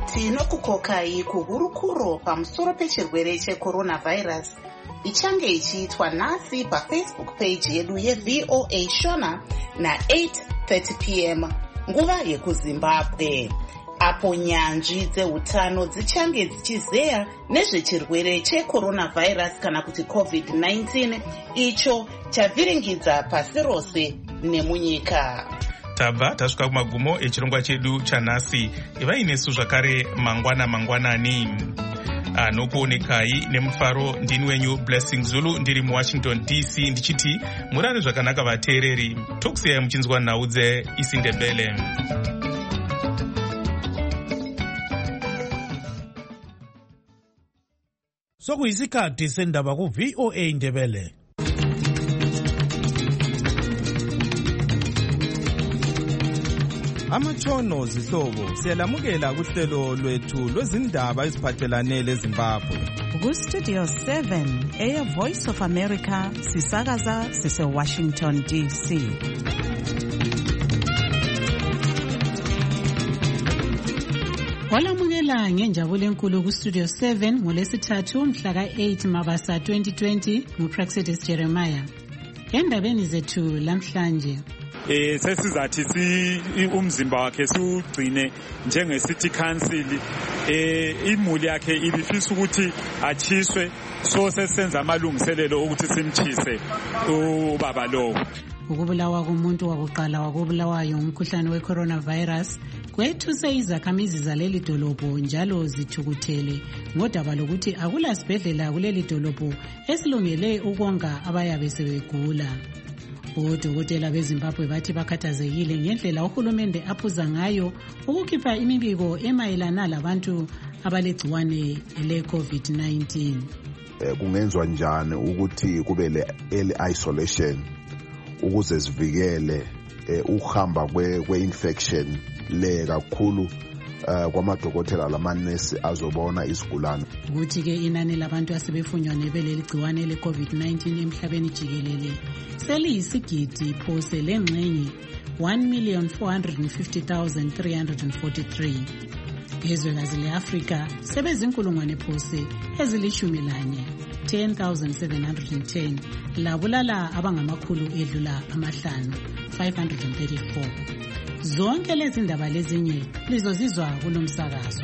tinokukokai kuhurukuro pamusoro pechirwere cheCoronavirus ichange ichiitwa nhasi pafacebook page yedu yeVOA Shona na eight thirty p m nguva yekuZimbabwe, apo nyanzvi dzeutano dzichange dzichizeya nezvechirwere cheCoronavirus kana kuti covid nineteen icho chavhiringidza pasi rose nemunyika. tabva tasvika kumagumo echirongwa chedu chanhasi. ivai nesu zvakare mangwana mangwanani. anokuonekai nemufaro ndini wenyu Blessing Zulu ndiri muWashington D C ndichiti murare zvakanaka vateereri. tokusiyai muchinzwa nhau dzeIsindebele. sokuyisikhathi sendaba ku-VOA Ndebele. Amatshono zihlobo siyalamukela kuhlelo lwethu lwezindaba eziphathelane leZimbabwe. Ku-Studio seven eya Voice of America sisakaza sise-Washington D C. Walamukela ngenjabulo enkulu ku-Studio seven ngolesithathu mhla ka-eight Mabasa twenty twenty nguPraxedis Jeremiah. Endabeni zethu lamhlanje eh sesizathi si umzimba wakhe siugcine njenge city council eh imuli yakhe ibifisa ukuthi achiswe, so sesenza amalungiselelo ukuthi simchise ubaba lo. Ukubulawa komuntu wakuqala wakubulawayo umkhuhlane weCoronavirus kwethuse izakhamizi zaleli dolobho njalo zithukuthele ngodaba lokuthi akula sibhedlela kuleli dolobho esilungele ukonga abayabe sebegula. Odokotela beZimbabwe bathi bakhathazekile ngendlela uhulumende aphuza ngayo ukukhipha imibiko emayelana labantu abalegciwane le-covid nineteen. Kungenzwa njani ukuthi kube le early isolation ukuze sivikele ukuhamba kwe-infection le kakhulu kwamadokotela lamanesi azobona isigulane. Ukuthi ke inani labantu asebefunywa nebeleli gciwane le-covid nineteen emhlabeni jikelele seliyisigidi phose lengxenye one million four hundred fifty thousand three hundred forty-three. Ezwekazi le-Afrika sebezinkulungwane phose ezilishumi lanye ten thousand seven hundred ten labulala abangamakhulu edlula amahlanu five hundred thirty-four. Zonke lezi ndaba lezinye lizozizwa kulomsakazo.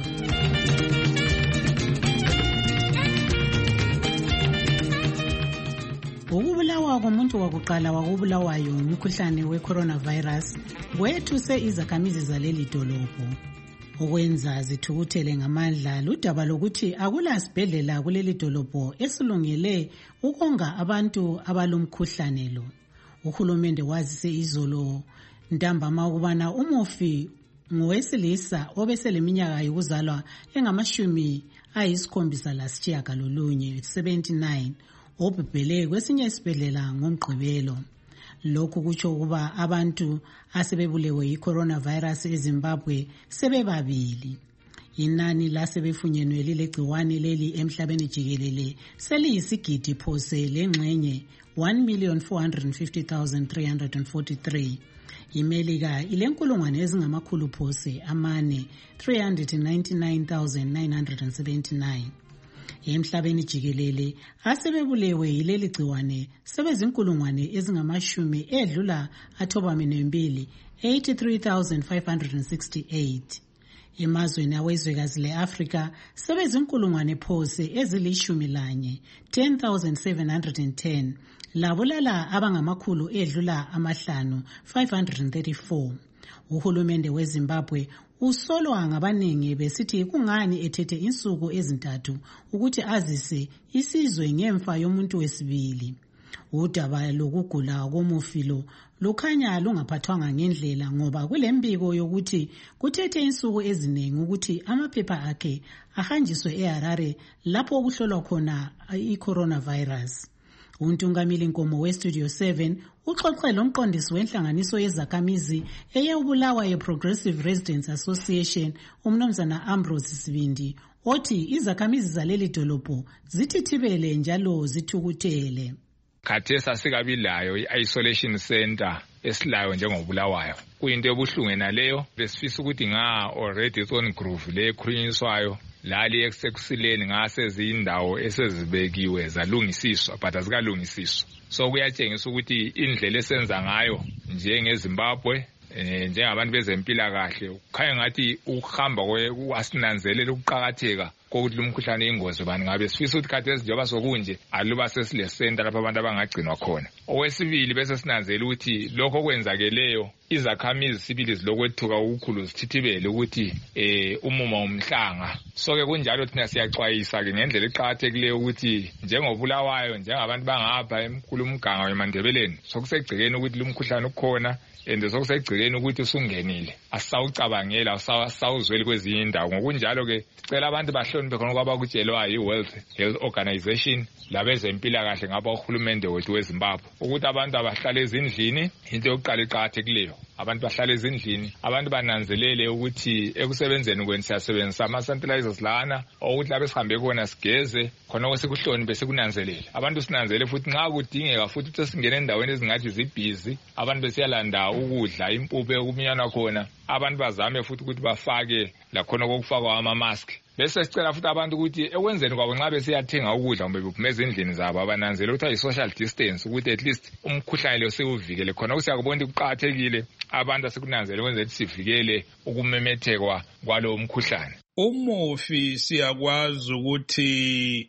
Ukubulawa komuntu wakuqala wakubulawayo umkhuhlane weCoronavirus kwethuse izakhamizi zaleli dolobho. Ukwenza zithukuthele ngamandla ludaba lokuthi akula sibhedlela kuleli dolobho esilungele ukonga abantu abalomkhuhlane lo. Uhulumende wazise izolo ntambama ukubana umufi ngowesilisa obeseleminyaka yokuzalwa engamashumi ayisikhombisa lasitshiyagalolunye seventy-nine obhebhele kwesinye isibhedlela ngomgqibelo. Lokhu kutsho ukuba abantu asebebulewe yi-coronavirus eZimbabwe sebebabili. Inani lasebefunyenwe lilegciwane leli emhlabeni jikelele seliyisigidi phose lengxenye one million four hundred fifty thousand three hundred forty-three. imelika ilenkulungwane ezingamakhulu phose amane three hundred ninety-nine thousand nine hundred seventy-nine. Emhlabeni jikelele asebebulewe yileli gciwane sebezinkulungwane ezingamashumi edlula athobamene mbili eighty-three thousand five hundred sixty-eight. Emazweni awezwekazi le-Afrika sebezinkulungwane phose ezilishumi lanye ten thousand seven hundred ten labulala abangamakhulu edlula amahlanu five hundred thirty-four. Uhulumende weZimbabwe usolwa ngabaningi besithi kungani ethethe insuku ezintathu ukuthi azise isizwe ngemfa yomuntu wesibili. Udaba lokugula komufilo lukhanya lungaphathwanga ngendlela ngoba kulembiko yokuthi kuthethe insuku eziningi ukuthi amaphepha akhe ahanjiswe eHarare lapho okuhlolwa khona i-coronavirus. Untungamili Nkomo we-Studio seven uxoxe lomqondisi wenhlanganiso yezakhamizi eyebulawa ye-Progressive Residents Association umnumzana Ambrose Sibindi othi izakhamizi zaleli dolobho zithithibele njalo zithukuthele. Khathesi asikabi layo i-isolation center esilayo njengobulawayo kuyinto ebuhlungu naleyo. Besifisa ukuthi nga already it's on groove le ekhulunyiswayo lali eksekusileni ngase zindawo esezibekiwe zalungisiswa but azikalungisiswa. So kuyatshengisa ukuthi indlela esenza ngayo njengeZimbabwe eh njengabantu bezempilakahle kukhanya ngathi ukuhamba kwasinanzelela ukuqhakatheka kokuthi lumkhuhlane ingozi bani ngabe sifisa ukuthi khathi ezinjoba sokunje aluba sesile center lapha abantu abangagcinwa khona. Owesibili bese sinanzela ukuthi lokho kwenzakeleyo izakhamizi sibili zilokwethuka ukukhulu zithithibele ukuthi eh umuma umhlanga. So ke kunjalo thina siyaxwayisa ke ngendlela eqhakathekileyo ukuthi njengobulawayo njengabantu bangapha emkhulu umganga weMandebeleni sokusegcikeni ukuthi lumkhuhlane ukhona ende sokusegcikeni ukuthi usungenile asawucabangela asawuzweli kwezinye indawo. Ngokunjalo ke sicela abantu bahloniphe khona kwaba kutshelwa yi-World Health Organization labezempilakahle ngapha uhulumende wethu weZimbabwe ukuthi abantu abahlale ezindlini into yokuqala eqhakathekileyo. Abantu bahlale ezindlini, abantu bananzelele ukuthi ekusebenzeni kweni siyasebenzisa ama-sanitizers lana ukuthi labe sihambe khona sigeze khona kwesikuhloni bese kunanzelele. Abantu sinanzelele futhi nxa kudingeka futhi ukuthi singene endaweni ezingathi zibhizi abantu besiyalanda ukudla impuphu ekuminyana khona abantu bazame futhi ukuthi bafake lakhona kokufakwa ama-mask. Bese sicela futhi abantu ukuthi ekwenzeni kwabo nxa besiyathenga ukudla kumbe bephumeza endlini zabo abananzele ukuthi ayi-social distance ukuthi at least umkhuhlane lo siwuvikele khona kusiyakubona ukuthi kuqakathekile abantu asikunanzele kwenza ukuthi sivikele ukumemethekwa kwalo mkhuhlane. Umufi siyakwazi ukuthi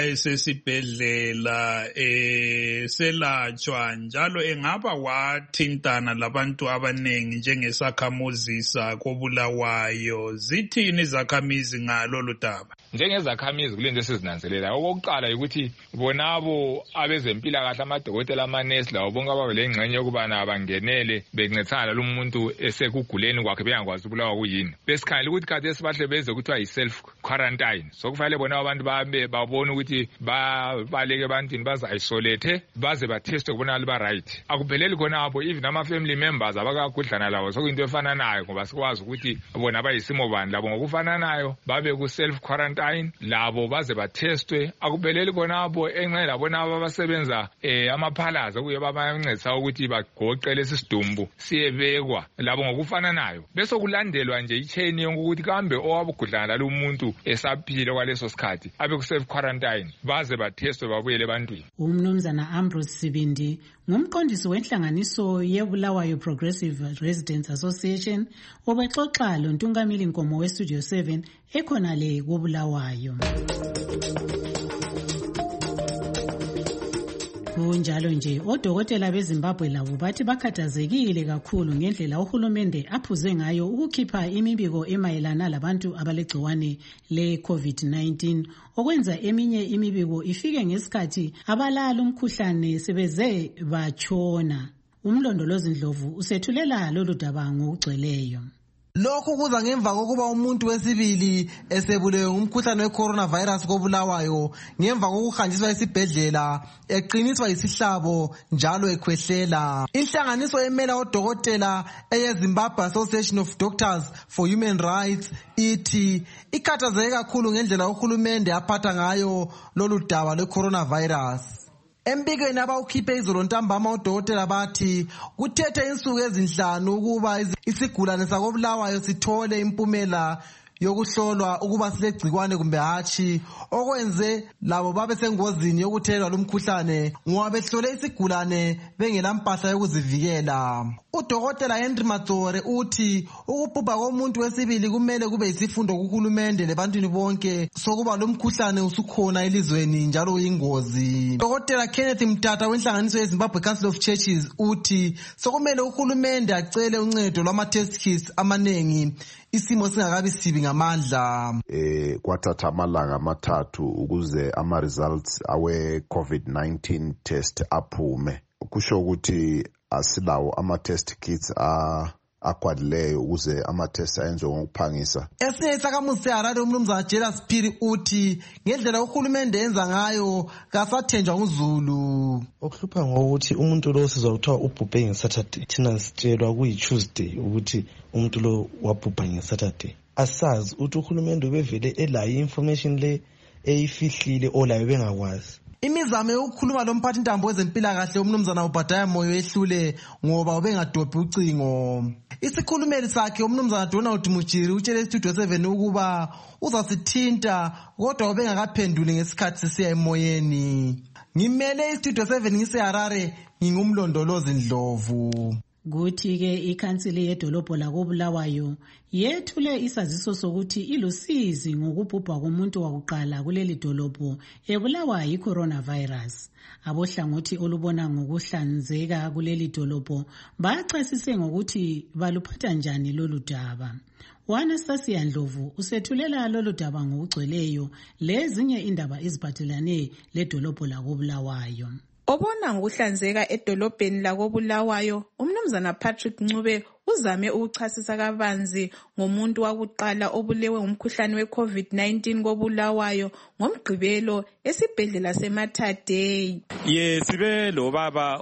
wayesesibhedlela eh selatshwa njalo engaba wathintana labantu abanengi njengesakhamuzisa kobulawayo. Zithini izakhamizi ngalo ludaba? Njengezakhamizi kulento esizinanzelela okokuqala ukuthi bonabo abezempilakahle amadokotela amanesi lawo bonke ababelengxenye yokubana abangenele bencethana lo muntu esekuguleni kwakhe bengakwazi ukubulawa kuyini. Besikhangela ukuthi kade sibahle beze kuthiwa yi-self quarantine. So kufanele bona abantu babe babone ukuthi babaleke ebantwini baza-isolate baze batheste kubona liba right. Akupheleli khona apho even ama-family members abakagudlana lawo sokuyinto efananayo ngoba sikwazi ukuthi bona bayisimo bani labo ngokufananayo babe ku-self quarantine labo baze bathestwe. Akupheleli khona apho enxe labona abasebenza eh amaphalaza kuye babancedisa ukuthi bagoqele isidumbu siyebekwa labo ngokufananayo. Bese kulandelwa nje ichain yonke ukuthi kambe owabugudlana lalo muntu esaphile kwaleso sikhathi abe ku self quarantine baze bathestwe babuyele ebantwini. Umnumzana Ambrose Sibindi ngumqondisi wenhlanganiso yeBulawayo Progressive Residents Association obexoxa lo Ntungamili Nkomo we Studio seven ekhona le koBulawayo. Kunjalo nje odokotela beZimbabwe labo bathi bakhathazekile kakhulu ngendlela uhulumende aphuze ngayo ukukhipha imibiko emayelana labantu abalegciwane le COVID nineteen okwenza eminye imibiko ifike ngesikhathi abalala umkhuhlane sebeze batshona. Umlondolozi Ndlovu usethulela lolu daba ngokugcweleyo. Lokhu kuza ngemva kokuba umuntu wesibili esebulewe ngumkhuhlane we-coronavirus koBulawayo ngemva kokuhanjiswa esibhedlela eqiniswa yisihlabo njalo ekhwehlela. Inhlanganiso emela odokotela eyeZimbabwe Association of Doctors for Human Rights ithi ikhathazeke kakhulu ngendlela uhulumende aphatha ngayo lolu daba lwe-coronavirus. Embikweni abawukhiphe izolo ntambama odokotela bathi kuthethe insuku ezinhlanu ukuba isigulane sakoBulawayo sithole impumela yokuhlolwa ukuba silegcikwane kumbe hatshi okwenze labo babe sengozini yokuthelwa lumkhuhlane ngoba behlole isigulane bengela mpahla yokuzivikela. Udokotela Henry Matsore uthi ukubhubha komuntu wesibili kumele kube yisifundo kuhulumende lebantwini bonke sokuba lumkhuhlane usukhona elizweni njalo uyingozi. Dokotela Kenneth Mtata wenhlanganiso yeZimbabwe Council of Churches uthi sokumele uhulumende acele uncedo lwama-test kits amanengi isimo singakabi sibi ngamandla. Eh kwathatha amalanga amathathu ukuze ama results awe COVID nineteen test aphume. Kusho ukuthi asilawo ama test kits a akwadileyo ukuze ama test ayenziwe ngokuphangisa. Esinye isakhamuzi seHarare umnumzana Jelas Phiri uthi ngendlela uhulumende yenza ngayo kasathenjwa nguZulu. Okuhlupha ngokuthi umuntu lo sizwa kuthiwa ubhubhe ngeSaturday thina sitshelwa kuyi-Tuesday ukuthi umuntu lo wabhubha ngeSaturday. Asazi ukuthi uhulumende ubevele elayo information le eyifihlile olayo bengakwazi. Imizamo yokukhuluma lo mphathi intambo wezempilakahle umnumzana uBhadaya Moyo ehlule ngoba ubengadobhi ucingo. Isikhulumeli sakhe umnumzana Donald Mujiri utshele iStudio seven ukuba uzasithinta kodwa ubengakaphenduli ngesikhathi sisiya emoyeni. Ngimele iStudio seven ngiseHarare, ngingumlondolozi Ndlovu. Kuthi-ke ikhansili yedolobho lakoBulawayo yethule isaziso sokuthi ilusizi ngokubhubha komuntu wakuqala kuleli dolobho ebulawa yi-coronavirus. Abohlangothi olubona ngokuhlanzeka kuleli dolobho bachasise ngokuthi baluphatha njani lolu daba. U-Anastasia Ndlovu usethulela lolu daba ngokugcweleyo lezinye indaba eziphathelane ledolobho lakoBulawayo. Obona ngokuhlanzeka edolobheni lakoBulawayo, umnumzana Patrick Ncube uzame ukuchasisa kabanzi ngomuntu wakuqala obulewe ngumkhuhlane we-COVID nineteen koBulawayo ngomgqibelo esibhedlela seMatadei. Ye sibe lo baba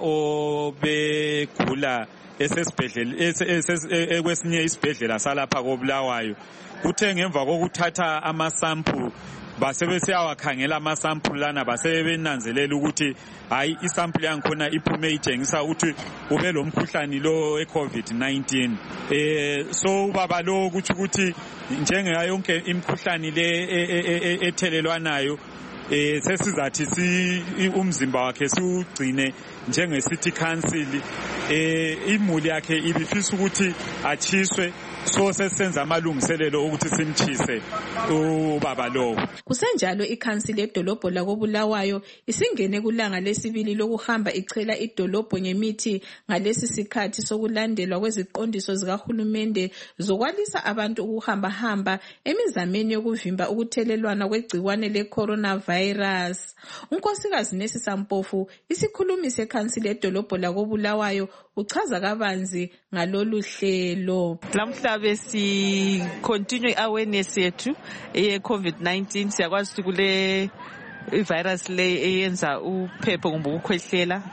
obegula esesibhedlela ekwesinye isibhedlela salapha koBulawayo. Kuthe ngemva kokuthatha amasample basebesiyawakhangela amasample lana basebenanzelela ukuthi hayi isample yankhona iphume itshengisa ukuthi ube lo mkhuhlane lo we-COVID nineteen. Eh so baba lo kuthi ukuthi njengayo yonke imkhuhlane le ethelelwanayo eh sesizathi si umzimba wakhe siugcine njenge city council eh imuli yakhe ibifisa ukuthi achiswe, so sesenza amalungiselelo ukuthi simchise ubaba lo. Kusenjalo ikhansili yedolobho lakoBulawayo isingene kulanga lesibili lokuhamba ichela idolobho ngemithi ngalesi sikhathi sokulandelwa kweziqondiso zikahulumende zokwalisa abantu ukuhamba hamba emizameni yokuvimba ukuthelelwana kwegciwane le-coronavirus. Unkosikazi Nesi Sampofu, isikhulumi sekhansili yedolobho lakoBulawayo, uchaza kabanzi ngalolu hlelo. Lamhla besi continue awareness yethu ye COVID nineteen. Siyakwazi ukuthi kule virus le eyenza uphepho kumbe ukukhwehlela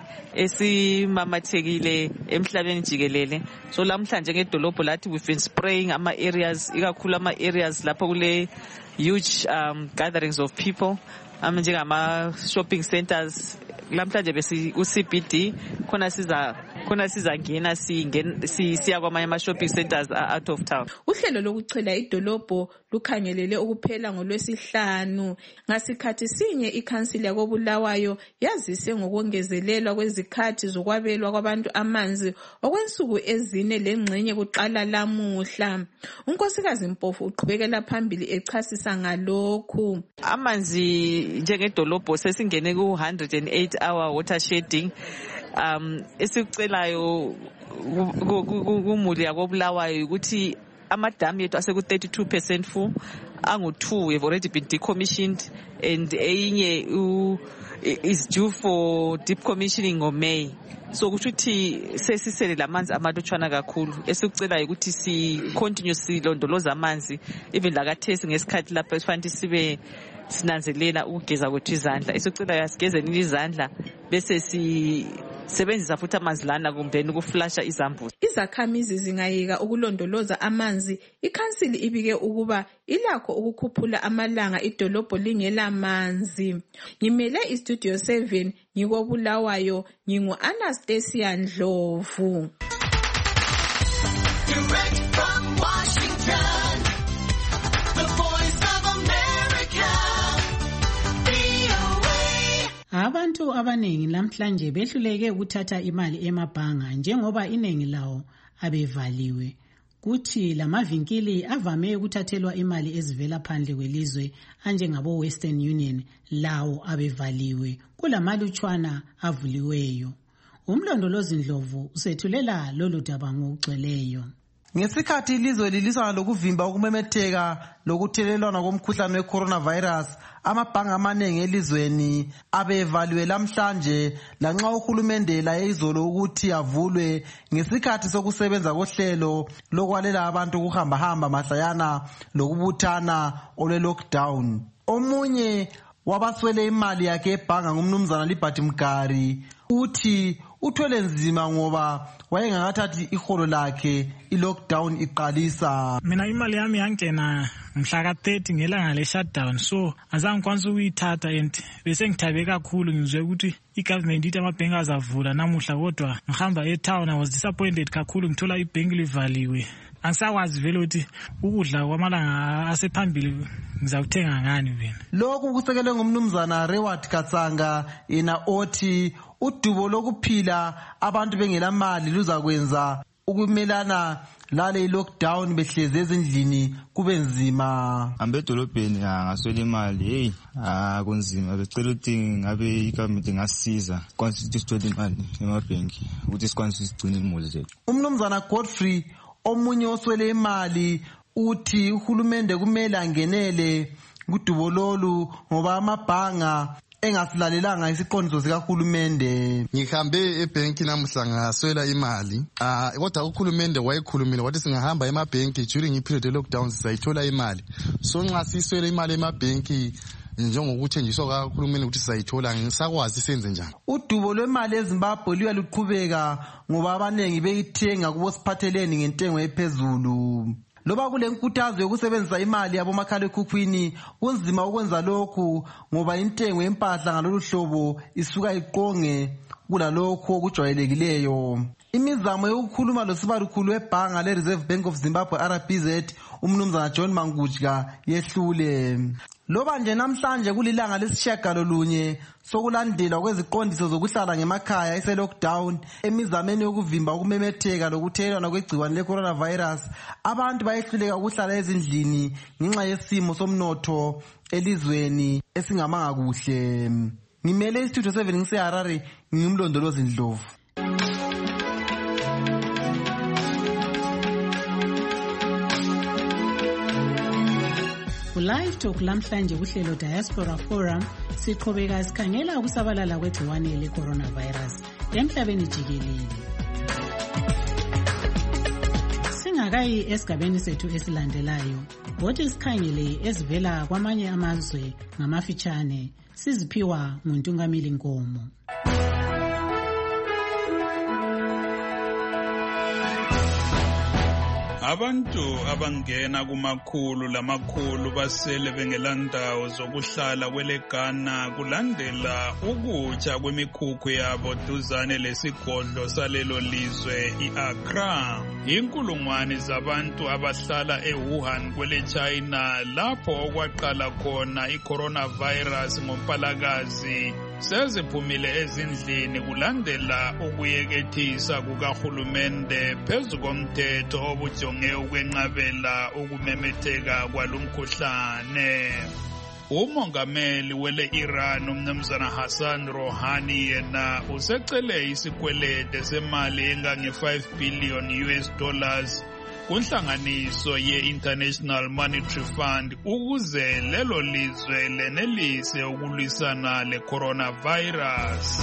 esimamathekile emhlabeni jikelele. So lamhlanje ngedolobho lathi we've been spraying ama areas, ikakhulu ama areas lapho kule huge um, gatherings of people, ama njengama shopping centers. Lamhlanje besi u-C B D khona siza khona sizangena singena siya kwamanye ama shopping centers out of town. Uhlelo lokuchela idolobho lukhangelele ukuphela ngolwesihlanu. Ngasikhathi sinye ikhansili yakoBulawayo yazise ngokongezelelwa kwezikhathi zokwabelwa kwabantu amanzi okwensuku ezine lengxenye kuqala lamuhla. Unkosikazi Mpofu uqhubekela phambili echasisa ngalokhu. Amanzi njengedolobho sesingene ku one hundred eight hour water shedding. Um esikucelayo kumuli yakoBulawayo ukuthi amadam yethu aseku thirty-two percent full, angu two have already been decommissioned and eyinye is due for deep commissioning ngo May. So kuthi sesisele lamanzi amalutshwana kakhulu. Esikucelayo ukuthi si continue silondoloza amanzi even lakathesi ngesikhathi lapho esifanele sibe sinanzelela ukugeza kwethu izandla. Esikucelayo asigezeni izandla bese si sebenzisa futhi amanzi lana kumbe ukuflasha izambuzi. Izakhamizi zingayeka ukulondoloza amanzi. Ikhansili ibike ukuba ilakho ukukhuphula amalanga idolobho lingela manzi. Ngimele iStudio seven ngikoBulawayo, ngingu Anastasia Ndlovu. Direct from Washington, the voice of America, V O A. Abantu abanengi lamhlanje behluleke ukuthatha imali emabhanga njengoba iningi lawo abevaliwe. Kuthi lamavinkili avame ukuthathelwa imali ezivela phandle kwelizwe anjengabo Western Union lawo abevaliwe. Kulamalutshwana avuliweyo. Umlondolozi Ndlovu usethulela lolu daba ngokugcweleyo. Ngesikhathi ilizwe lilisana lokuvimba ukumemetheka lokuthelelwana komkhuhlane we-coronavirus, amabhanga amaningi elizweni abevaliwe lamhlanje lanxa uhulumende laye izolo ukuthi avulwe ngesikhathi sokusebenza kohlelo lokwalela abantu ukuhamba hamba mahlayana lokubuthana olwe-lockdown. Omunye wabaswele imali yakhe ebhanga ngumnumzana Liberty Mgari uthi uthwele nzima ngoba wayengakathathi iholo lakhe i-lockdown iqalisa. Mina imali yami yangena mhla ka thirty ngelanga le shutdown, so azange ngikwanise ukuyithatha and bese ngithabe kakhulu ngizwe ukuthi i-government ithi amabhenki azavula namuhla, kodwa ngihamba e-town I was disappointed kakhulu ngithola ibhenki livaliwe. Angisakwazi vele ukuthi ukudla kwamalanga asephambili ngizawuthenga ngani vele. Lokhu kusekelwe ngumnumzana Reward Katsanga yena othi udubo lokuphila abantu bengela mali luzakwenza ukumelana lale lockdown behlezi ezindlini kube nzima. Ambedolobheni ngaswela imali, hey akunzima, becela ukuthi ngabe igovernment ngasiza kwansi sithola imali emabhenki ukuthi sikwanise sigcine imali zethu. Umnumzana Godfrey omunye oswele imali uthi uhulumende kumele angenele kudubo lolu ngoba amabhanga engasilalelanga isiqondiso sikahulumende. Ngihambe ebhenki namuhla ngaswela imali, ah kodwa uhulumende wayekhulumile wathi singahamba emabhenki during i-period of lockdown sizayithola imali. So nxa siswele imali emabhenki njengokuthenjiswa kahulumende ukuthi sizayithola, ngisakwazi senze njani. Udubo lwemali eZimbabwe luya luqhubeka ngoba abanengi beyithenga kubo siphatheleni ngentengo ephezulu. Loba kule nkuthazo yokusebenzisa imali yabomakhalekhukhwini kunzima ukwenza lokhu ngoba intengo yempahla ngalolu hlobo isuka iqonge kulalokho okujwayelekileyo. Imizamo yokukhuluma losibalukhulu webhanga le-Reserve Bank of Zimbabwe R B Z umnumzana John Mangujka yehlule. Loba nje namhlanje kulilanga lesishiyagalolunye sokulandelwa kweziqondiso zokuhlala ngemakhaya ise-lockdown emizameni yokuvimba ukumemetheka lokuthelelana kwegciwane le-coronavirus, abantu bayehluleka ukuhlala ezindlini ngenxa yesimo somnotho elizweni esingamanga kuhle. Ngimele istudio seven ngise-Harare, ngimlondolozi Ndlovu. Live Talk lamhlanje kuhlelo Diaspora Forum siqhubeka sikhangela ukusabalala kwegciwane le-coronavirus emhlabeni jikelele. Singakayi esigabeni sethu esilandelayo, wothi sikhangele ezivela kwamanye amazwe ngamafitshane siziphiwa nguNtungamili Nkomo. Abantu abangena kumakhulu lamakhulu basele bengelandawo zokuhlala kweleGhana kulandela ukutsha kwemikhukhu yabo duzane lesigodlo salelo lizwe i-Accra. Inkulungwane zabantu abahlala eWuhan kwele-China lapho okwaqala khona i-coronavirus ngoMpalakazi seziphumile ezindlini kulandela ukuyekethisa kukahulumende phezu komthetho obujonge ukwenqabela ukumemetheka kwalumkhuhlane. Umongameli wele-Iran umnumzana Hassan Rouhani yena usecele isikwelede semali engange-five billion U S dollars kunhlanganiso ye-International Monetary Fund ukuze lelo lizwe lenelise ukulwisana le-coronavirus.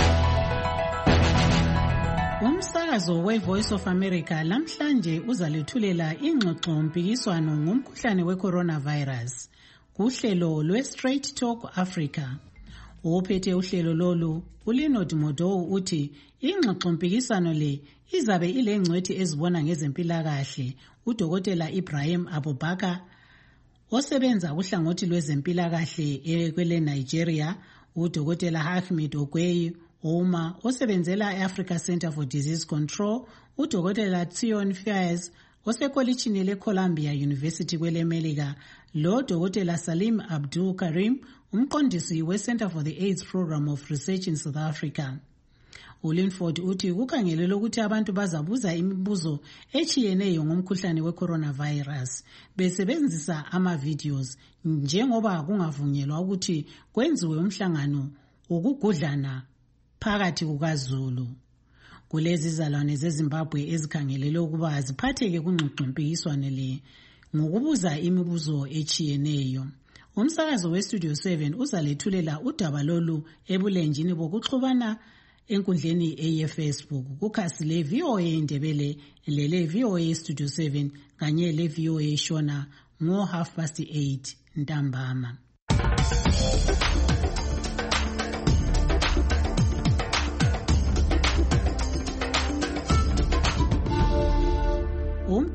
Umsakazo we-Voice of America lamhlanje uzalethulela ingxoxo mpikiswano ngomkhuhlane we-coronavirus kuhlelo lwe-Straight Talk Africa. Ophethe uhlelo lolu uLinod Modowu uthi ingxoxo mpikiswano le izabe ilengcwethi ezibona ngezempilakahle uDokotela Ibrahim Abubakar osebenza kuhlangothi lwezempilakahle kwele Nigeria, uDokotela Ahmed Ogweyi Oma osebenzela e-Africa Center for Disease Control, uDokotela Tion Fiers osekolitshini le-Columbia University kwele Melika, lo Dokotela Salim Abdul Karim umqondisi we-Center for the AIDS Program of Research in South Africa. uLinford uthi kukhangelelwe ukuthi abantu bazabuza imibuzo echiyeneyo ngomkhuhlane we-coronavirus besebenzisa ama-videos njengoba kungavunyelwa ukuthi kwenziwe umhlangano ukugudlana phakathi kukaZulu. Kulezi zalwane zeZimbabwe ezikhangelelwe ukuba ziphatheke kungxoxompikiswano le ngokubuza imibuzo echiyeneyo. Umsakazo we-Studio seven uzalethulela udaba lolu ebulenjini bokuxhubana enkundleni eye-Facebook kukhasi le-V O A Indebele lele-V O A Studio seven kanye le-V O A Shona ngo half past eight ntambama.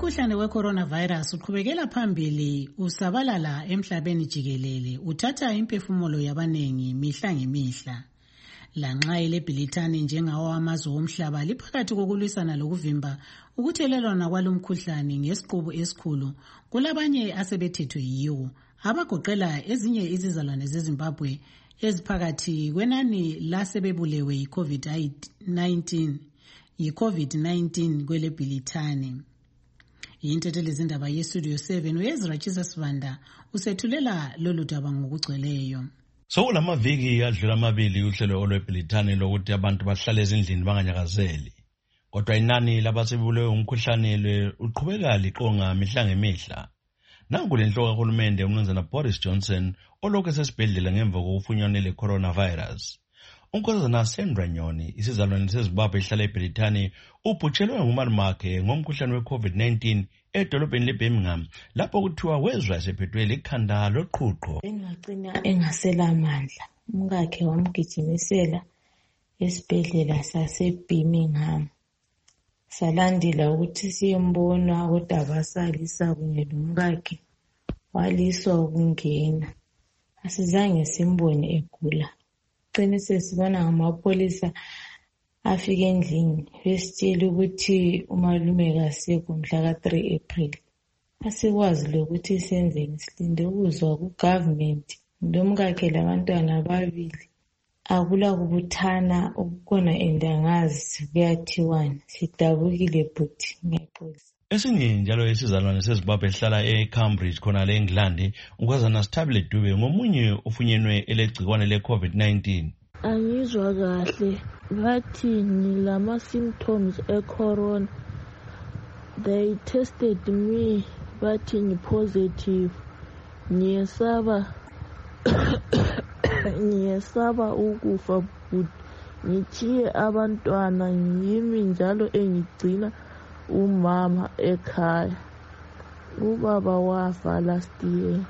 Umkhuhlane we-coronavirus uqhubekela phambili usabalala emhlabeni jikelele, uthatha imphefumulo yabanengi mihla ngemihla. Lanxa elebhilithane njengawo amazwe omhlaba liphakathi kokulwisana lokuvimba ukuthelelwana kwalomkhuhlane ngesiqubu esikhulu, kulabanye asebethethwe yiwo, abagoqela ezinye izizalwane zeZimbabwe eziphakathi kwenani lasebebulewe yi-COVID nineteen yi-COVID nineteen kwelebhilithane. Yintethelezindaba yestudio seven uYezra Chisasivanda usethulela lolu daba ngokugcweleyo. So lamaviki adlula amabili uhlelo olwebhilithane lokuthi abantu bahlale ezindlini banganyakazeli. Kodwa inani labasebulewe umkhuhlane le uqhubeka liqonga mihla ngemihla. Nangu lenhloko kahulumende umnumzana Boris Johnson olokhu esesibhedlela ngemva kokufunyanwa le-coronavirus. Unkosazana Sandra Nyoni, isizalwane seZimbabwe ehlala eBrithani, ubhutshelwe ngumalumakhe ngomkhuhlane we-COVID nineteen edolobheni leBirmingham, lapho kuthiwa wezwa esephethwe likhanda loqhuqho. Engagcina engaselamandla, umkakhe wamgijimisela esibhedlela sase-Birmingham. Salandela ukuthi siyombona kodwa basalisa kunye lomkakhe, waliswa ukungena. Asizange simbone egula. Qinise sibona ngamapolisa afike endlini besitshela ukuthi umalume kasekho mhla ka three April. Asikwazi lokuthi senzeni, silinde ukuzwa ku-government lomkakhe labantwana ababili. Akula kubuthana okukhona endangazi kuyathiwani, sidabukile bhuti ngepolisa. Esinye njalo esizalwane seZimbabwe ehlala eCambridge khona le-England, unkosazana Stabile Dube ngomunye ufunyenwe elegcikwane le-COVID nineteen. Angizwa kahle, bathi ngilama-symptoms e-corona. They tested me, bathi ngi-positive. Ngiyesaba ngiyesaba ukufa but ngithiye abantwana yimi njalo engigcina umama ekhaya. Ubaba wafa last year.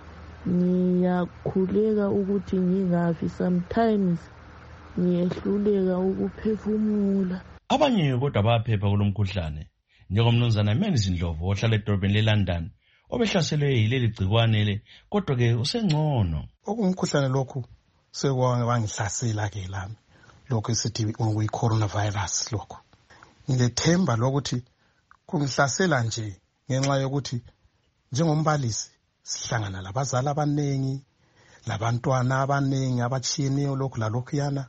Ngiyakhuleka ukuthi ngingafi, sometimes ngiyehluleka ukuphefumula. Abanye kodwa baphepha kulomkhuhlane, njengomnumzana Menzi Ndlovu ohlala edolobheni leLondon obehlaselwe yileli gcikwane le, kodwa ke usengcono. Okumkhuhlane lokhu sekwangihlasela ke lami, lokho esithi okuyi-coronavirus lokho. Ngilethemba lokuthi kungihlasela nje ngenxa yokuthi njengombalisi sihlangana labazali abanengi, labantwana abanengi abatshiyeneyo lokhu lalokhu yana.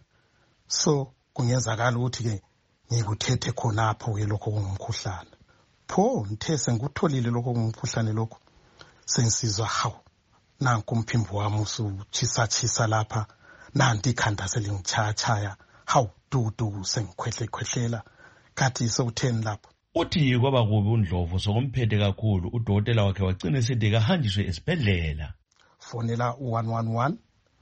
So kungenzakala ukuthi ke ngikuthethe khonapho ke lokho kungumkhuhlane. Pho ngithe sengikutholile lokho kungumkhuhlane lokho, sensizwa hawu nanku umphimbo wami usutshisa tshisa lapha, nanti ikhanda selingitshaya, hawu dudu sengikhwehle khwehlela, kathi sewutheni lapha. Uthi kwaba kubi uNdlovu sokumphethe kakhulu, udokotela wakhe wagcina esithi kahanjiswe esibhedlela. Fonela u-one one one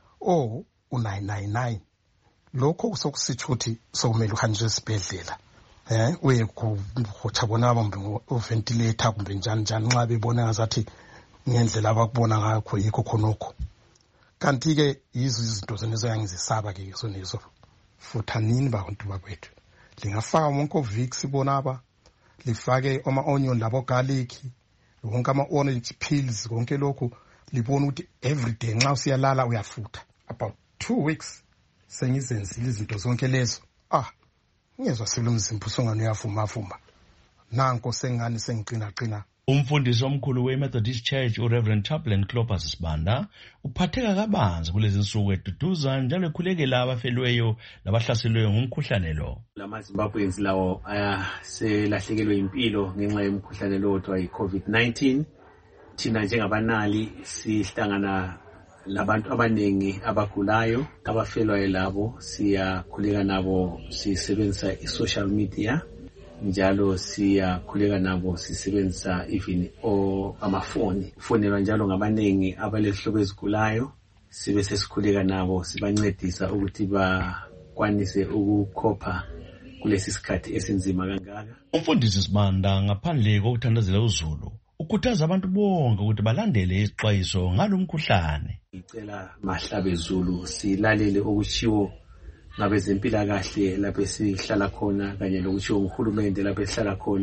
o u-nine nine nine. Lokho sokusitsho ukuthi sokumele uhanjiswe esibhedlela. Eh uye kuchabona bombe uventilator kumbe njani njani nxa bebona ngazathi ngendlela abakubona ngakho yikho khonokho. Kanti ke yizo izinto zenezo yangizisaba ke zonezo. Futhanini bantu bakwethu. Lingafaka wonke ovix bona aba, lifake ama onion labo garlic, wonke ama orange peels, konke lokho libona ukuthi every day nxa usiyalala uyafutha. About two weeks sengizenzile izinto zonke lezo. Ah ngezwa sebulumzimba usongane uyavuma vuma. Nanko sengani sengiqina qina. Umfundisi omkhulu we-Methodist Church uReverend Chaplain Clopas Sibanda uphatheka kabanzi kulezi nsuku eduduza njalo ekhulekela abafelweyo labahlaselweyo ngumkhuhlane lo. LamaZimbabweans lawo ayaselahlekelwe impilo ngenxa yomkhuhlane lo othiwa yi-COVID nineteen. Thina njengabanali sihlangana labantu abanengi abagulayo, abafelwayo labo siyakhuleka nabo, sisebenzisa i-social media. Njalo siyakhuleka nabo sisebenzisa even o amafoni. Fonelwa njalo ngabanengi abalehlobo ezigulayo, sibe sesikhuleka nabo sibancedisa ukuthi bakwanise ukukhopha kulesi sikhathi esinzima kangaka. Umfundisi Sibanda ngaphandle kokuthandazela uzulu ukhuthaza abantu bonke ukuthi balandele isixwayiso ngalomkhuhlane. Ngicela mahlabe Zulu silalele okuchiwo ngabezempilakahle lapho esihlala khona kanye lokuthi uhulumende lapho esihlala khona,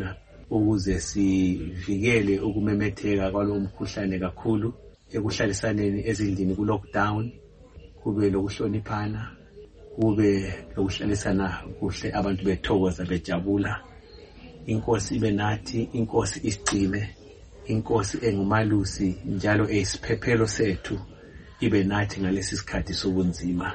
ukuze sivikele ukumemetheka kwalo mkhuhlane kakhulu ekuhlalisaneni ezindlini ku lockdown, kube lokuhloniphana, kube lokuhlalisana kuhle, abantu bethokoza bejabula. Inkosi ibe nathi, inkosi isigcine, inkosi engumalusi njalo eyisiphephelo sethu ibe nathi ngalesi sikhathi sobunzima.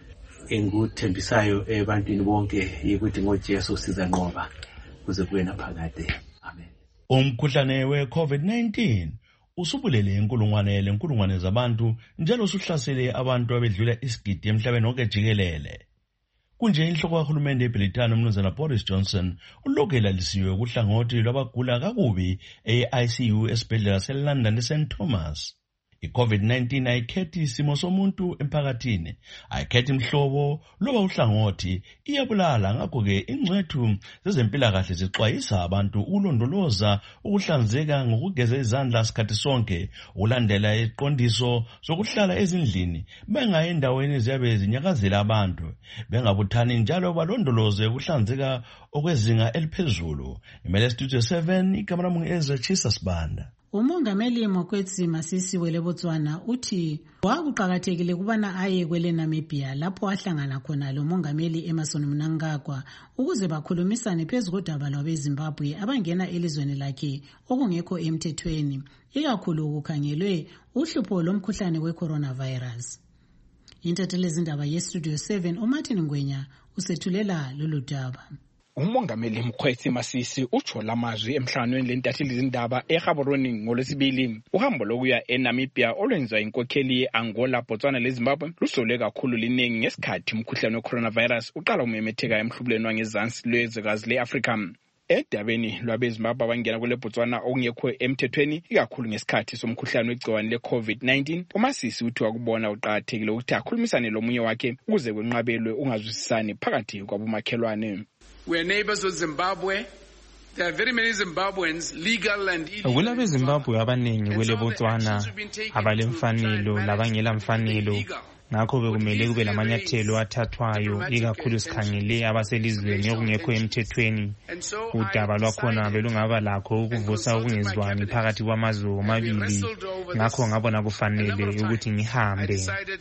Engikuthembisayo ebantwini bonke ukuthi ngoJesu sizanqoba kuze kube naphakade. Amen. Umkhuhlane we-COVID nineteen usubulele inkulungwane lenkulungwane zabantu njalo usuhlasele abantu abedlula isigidi emhlabeni wonke jikelele. Kunje inhloko kahulumende eBrithani umnumzana Boris Johnson ulokhu elalisiwe kuhlangothi lwabagula kakubi e-I C U esibhedlela se-London e-Saint Thomas. I-COVID nineteen ayikhethi isimo somuntu emphakathini, ayikhethi imhlobo loba uhlangothi, iyabulala. Ngakho-ke ingcwethu zezempilakahle zixwayisa abantu ukulondoloza ukuhlanzeka ngokugeza izandla sikhathi sonke, ukulandela iziqondiso zokuhlala ezindlini, bengayi endaweni eziyabe zinyakazela abantu, bengabuthani njalo balondoloze ukuhlanzeka okwezinga eliphezulu. Imele Studio seven, igama lami ngu-Ezra Chisa Sibanda. Umongameli Mokwetsi Masisi weLebotswana uthi kwakuqakathekile kubana aye kwele Namibia lapho ahlangana khona lo mongameli Emmerson Mnangagwa ukuze bakhulumisane phezu kodaba lwabeZimbabwe abangena elizweni lakhe okungekho emthethweni, ikakhulu ukukhangelwe uhlupho lomkhuhlane we-coronavirus. Intethelezindaba ye-Studio seven uMartin Ngwenya usethulela lolu daba. Umongameli Mkhwetsi Masisi utsho lamazwi emhlanganweni lentatheli zindaba eGaborone ngolwesibili. Uhambo lokuya eNamibia olwenziwa inkokheli ye-Angola, Botswana leZimbabwe lusole kakhulu liningi ngesikhathi umkhuhlane we-coronavirus uqala umemetheka emhlubuleni wangezansi lwezwekazi le-Afrika. Edabeni lwabeZimbabwe abangena kule Botswana okungekho emthethweni ikakhulu ngesikhathi somkhuhlane wegciwane le-COVID nineteen, uMasisi uthi wakubona uqakathekile ukuthi akhulumisane lomunye wakhe ukuze kwenqabelwe ungazwisisani phakathi kwabomakhelwane. We are neighbors of Zimbabwe. There are very many Zimbabweans, legal and illegal. Kulabe Zimbabwe abaningi kwele Botswana abalemfanelo labangela mfanelo. Ngakho bekumele kube lamanyathelo athathwayo ikakhulu sikhangele abaselizweni okungekho emthethweni. Udaba lwakhona belungaba lakho ukuvusa ukungezwani phakathi kwamazwe omabili. Ngakho ngabona kufanele ukuthi ngihambe.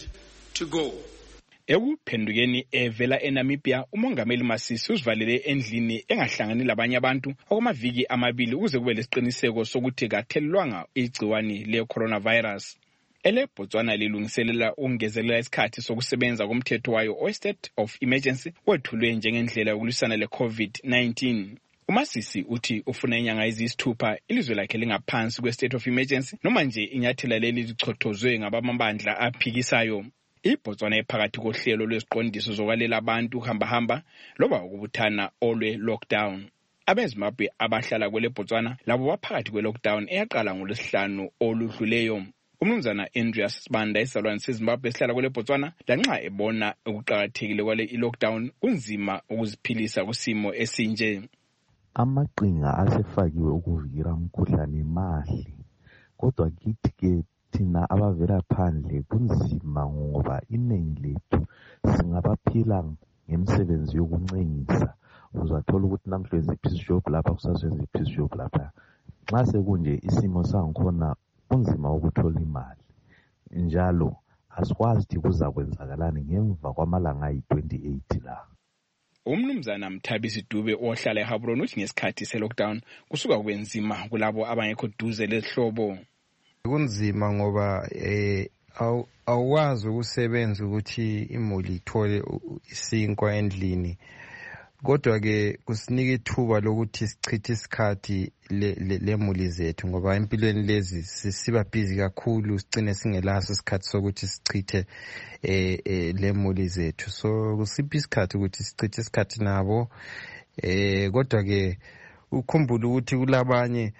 Ekuphendukeni evela eNamibia, umongameli Masisi uzivalele endlini engahlangani labanye abantu okumaviki amabili ukuze kube lesiqiniseko sokuthi kathelelwanga igciwane le-coronavirus. Ele Botswana lilungiselela ukungezelela isikhathi sokusebenza komthetho wayo o-State of Emergency wethulwe njengendlela yokulwisana le-COVID nineteen. uMasisi uthi ufuna inyanga eziyisithupha ilizwe lakhe lingaphansi kwe-State of Emergency noma nje inyathela leli lichothozwe ngabamabandla aphikisayo. iBotswana ephakathi kohlelo lweziqondiso zokwalela abantu uhamba-hamba loba ukubuthana olwe lockdown. AbeZimbabwe abahlala kwele Botswana labo baphakathi kwe-lockdown eyaqala ngolwesihlanu oludluleyo. Umnumzana Andreas Sibanda esalwane seZimbabwe esihlala kwele Botswana lanxa ebona ukuqakathekile kwale i-lockdown kunzima ukuziphilisa kusimo esinje. Amaqhinga asefakiwe ukuvikela umkhuhlane mahle, kodwa kithi-ke thina abavela phandle kunzima ngoba iningi lethu singabaphila ngemisebenzi yokuncengisa. Uzathola ukuthi namhlanje ipiece job lapha kusaswenza ipiece job lapha. Nxa sekunje isimo sangikhona kunzima ukuthola imali. Njalo asikwazi ukuthi kuzakwenzakalani ngemva kwamalanga ayi-twenty-eight la. Umnumzana Mthabisi Dube ohlala eGaborone uthi ngesikhathi se-lockdown kusuka kwenzima kulabo abangekho duze lezihlobo. Kunzima ngoba eh awuwazi ukusebenza ukuthi imuli ithole isinkwa endlini, kodwa ke kusinika ithuba lokuthi sichithe isikhathi lemuli zethu ngoba empilweni lezi siba busy kakhulu sigcine singelaso isikhathi sokuthi sichithe eh lemuli zethu. So kusipha isikhathi ukuthi sichithe isikhathi nabo, eh kodwa ke ukhumbula ukuthi kulabanye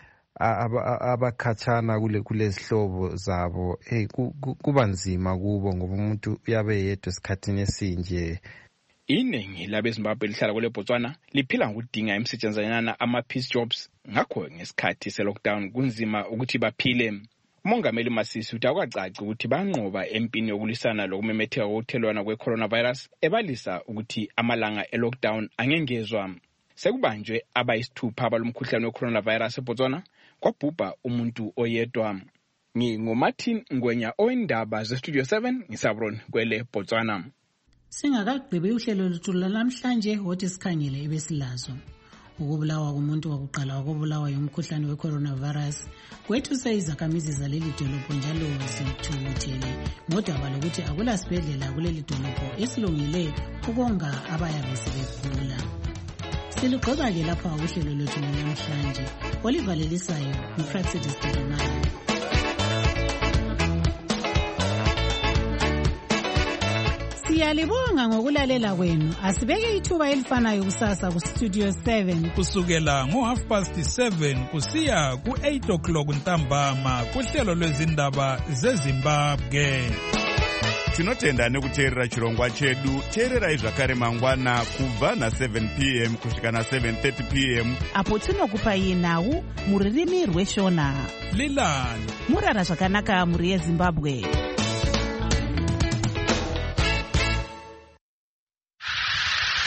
abakhathana kule kulezihlobo zabo hey kuba nzima kubo ngoba umuntu uyabe yedwa esikhathini esinje. Iningi labeZimbabwe lihlala kule Botswana liphila ngokudinga imisetshenzanyana ama-peace jobs, ngakho ngesikhathi se-lockdown kunzima ukuthi baphile. Umongameli Masisi uthi akwacaci ukuthi banqoba empini yokulisana lokumemetheka kokuthelwana kwe-coronavirus ebalisa ukuthi amalanga e-lockdown angengezwa. sekubanjwe abayisithupha abalomkhuhlane we-coronavirus eBotswana, kwabhubha umuntu oyedwa. NginguMartin Ngwenya owendaba zeStudio seven ngisabron kwele Botswana. Singakagqibi uhlelo lethu lamhlanje wothi sikhangele ebesilazo. Ukubulawa komuntu wakuqala wakubulawa yomkhuhlane we-coronavirus kwethuse izakhamizi zaleli dolobho njalo zithukuthele ngodaba lokuthi akulasibhedlela kuleli dolobho esilungile ukonga abayabe sebegula. Siligqiba-ke lapha uhlelo lethu namhlanje. Olivalelisayo nguPraxidis Dodonana. Siyalibonga ngokulalela kwenu. Asibeke ithuba elifanayo kusasa ku Studio seven kusukela ngo half past seven kusiya ku eight o'clock ntambama kuhlelo lwezindaba zeZimbabwe. Tinotenda nekuteerera chirongwa chedu. Teererai zvakare mangwana kubva na seven p m kusvika na seven thirty p m apo tinokupai nhau muririmi rweshona. Lilani murara zvakanaka muri yeZimbabwe.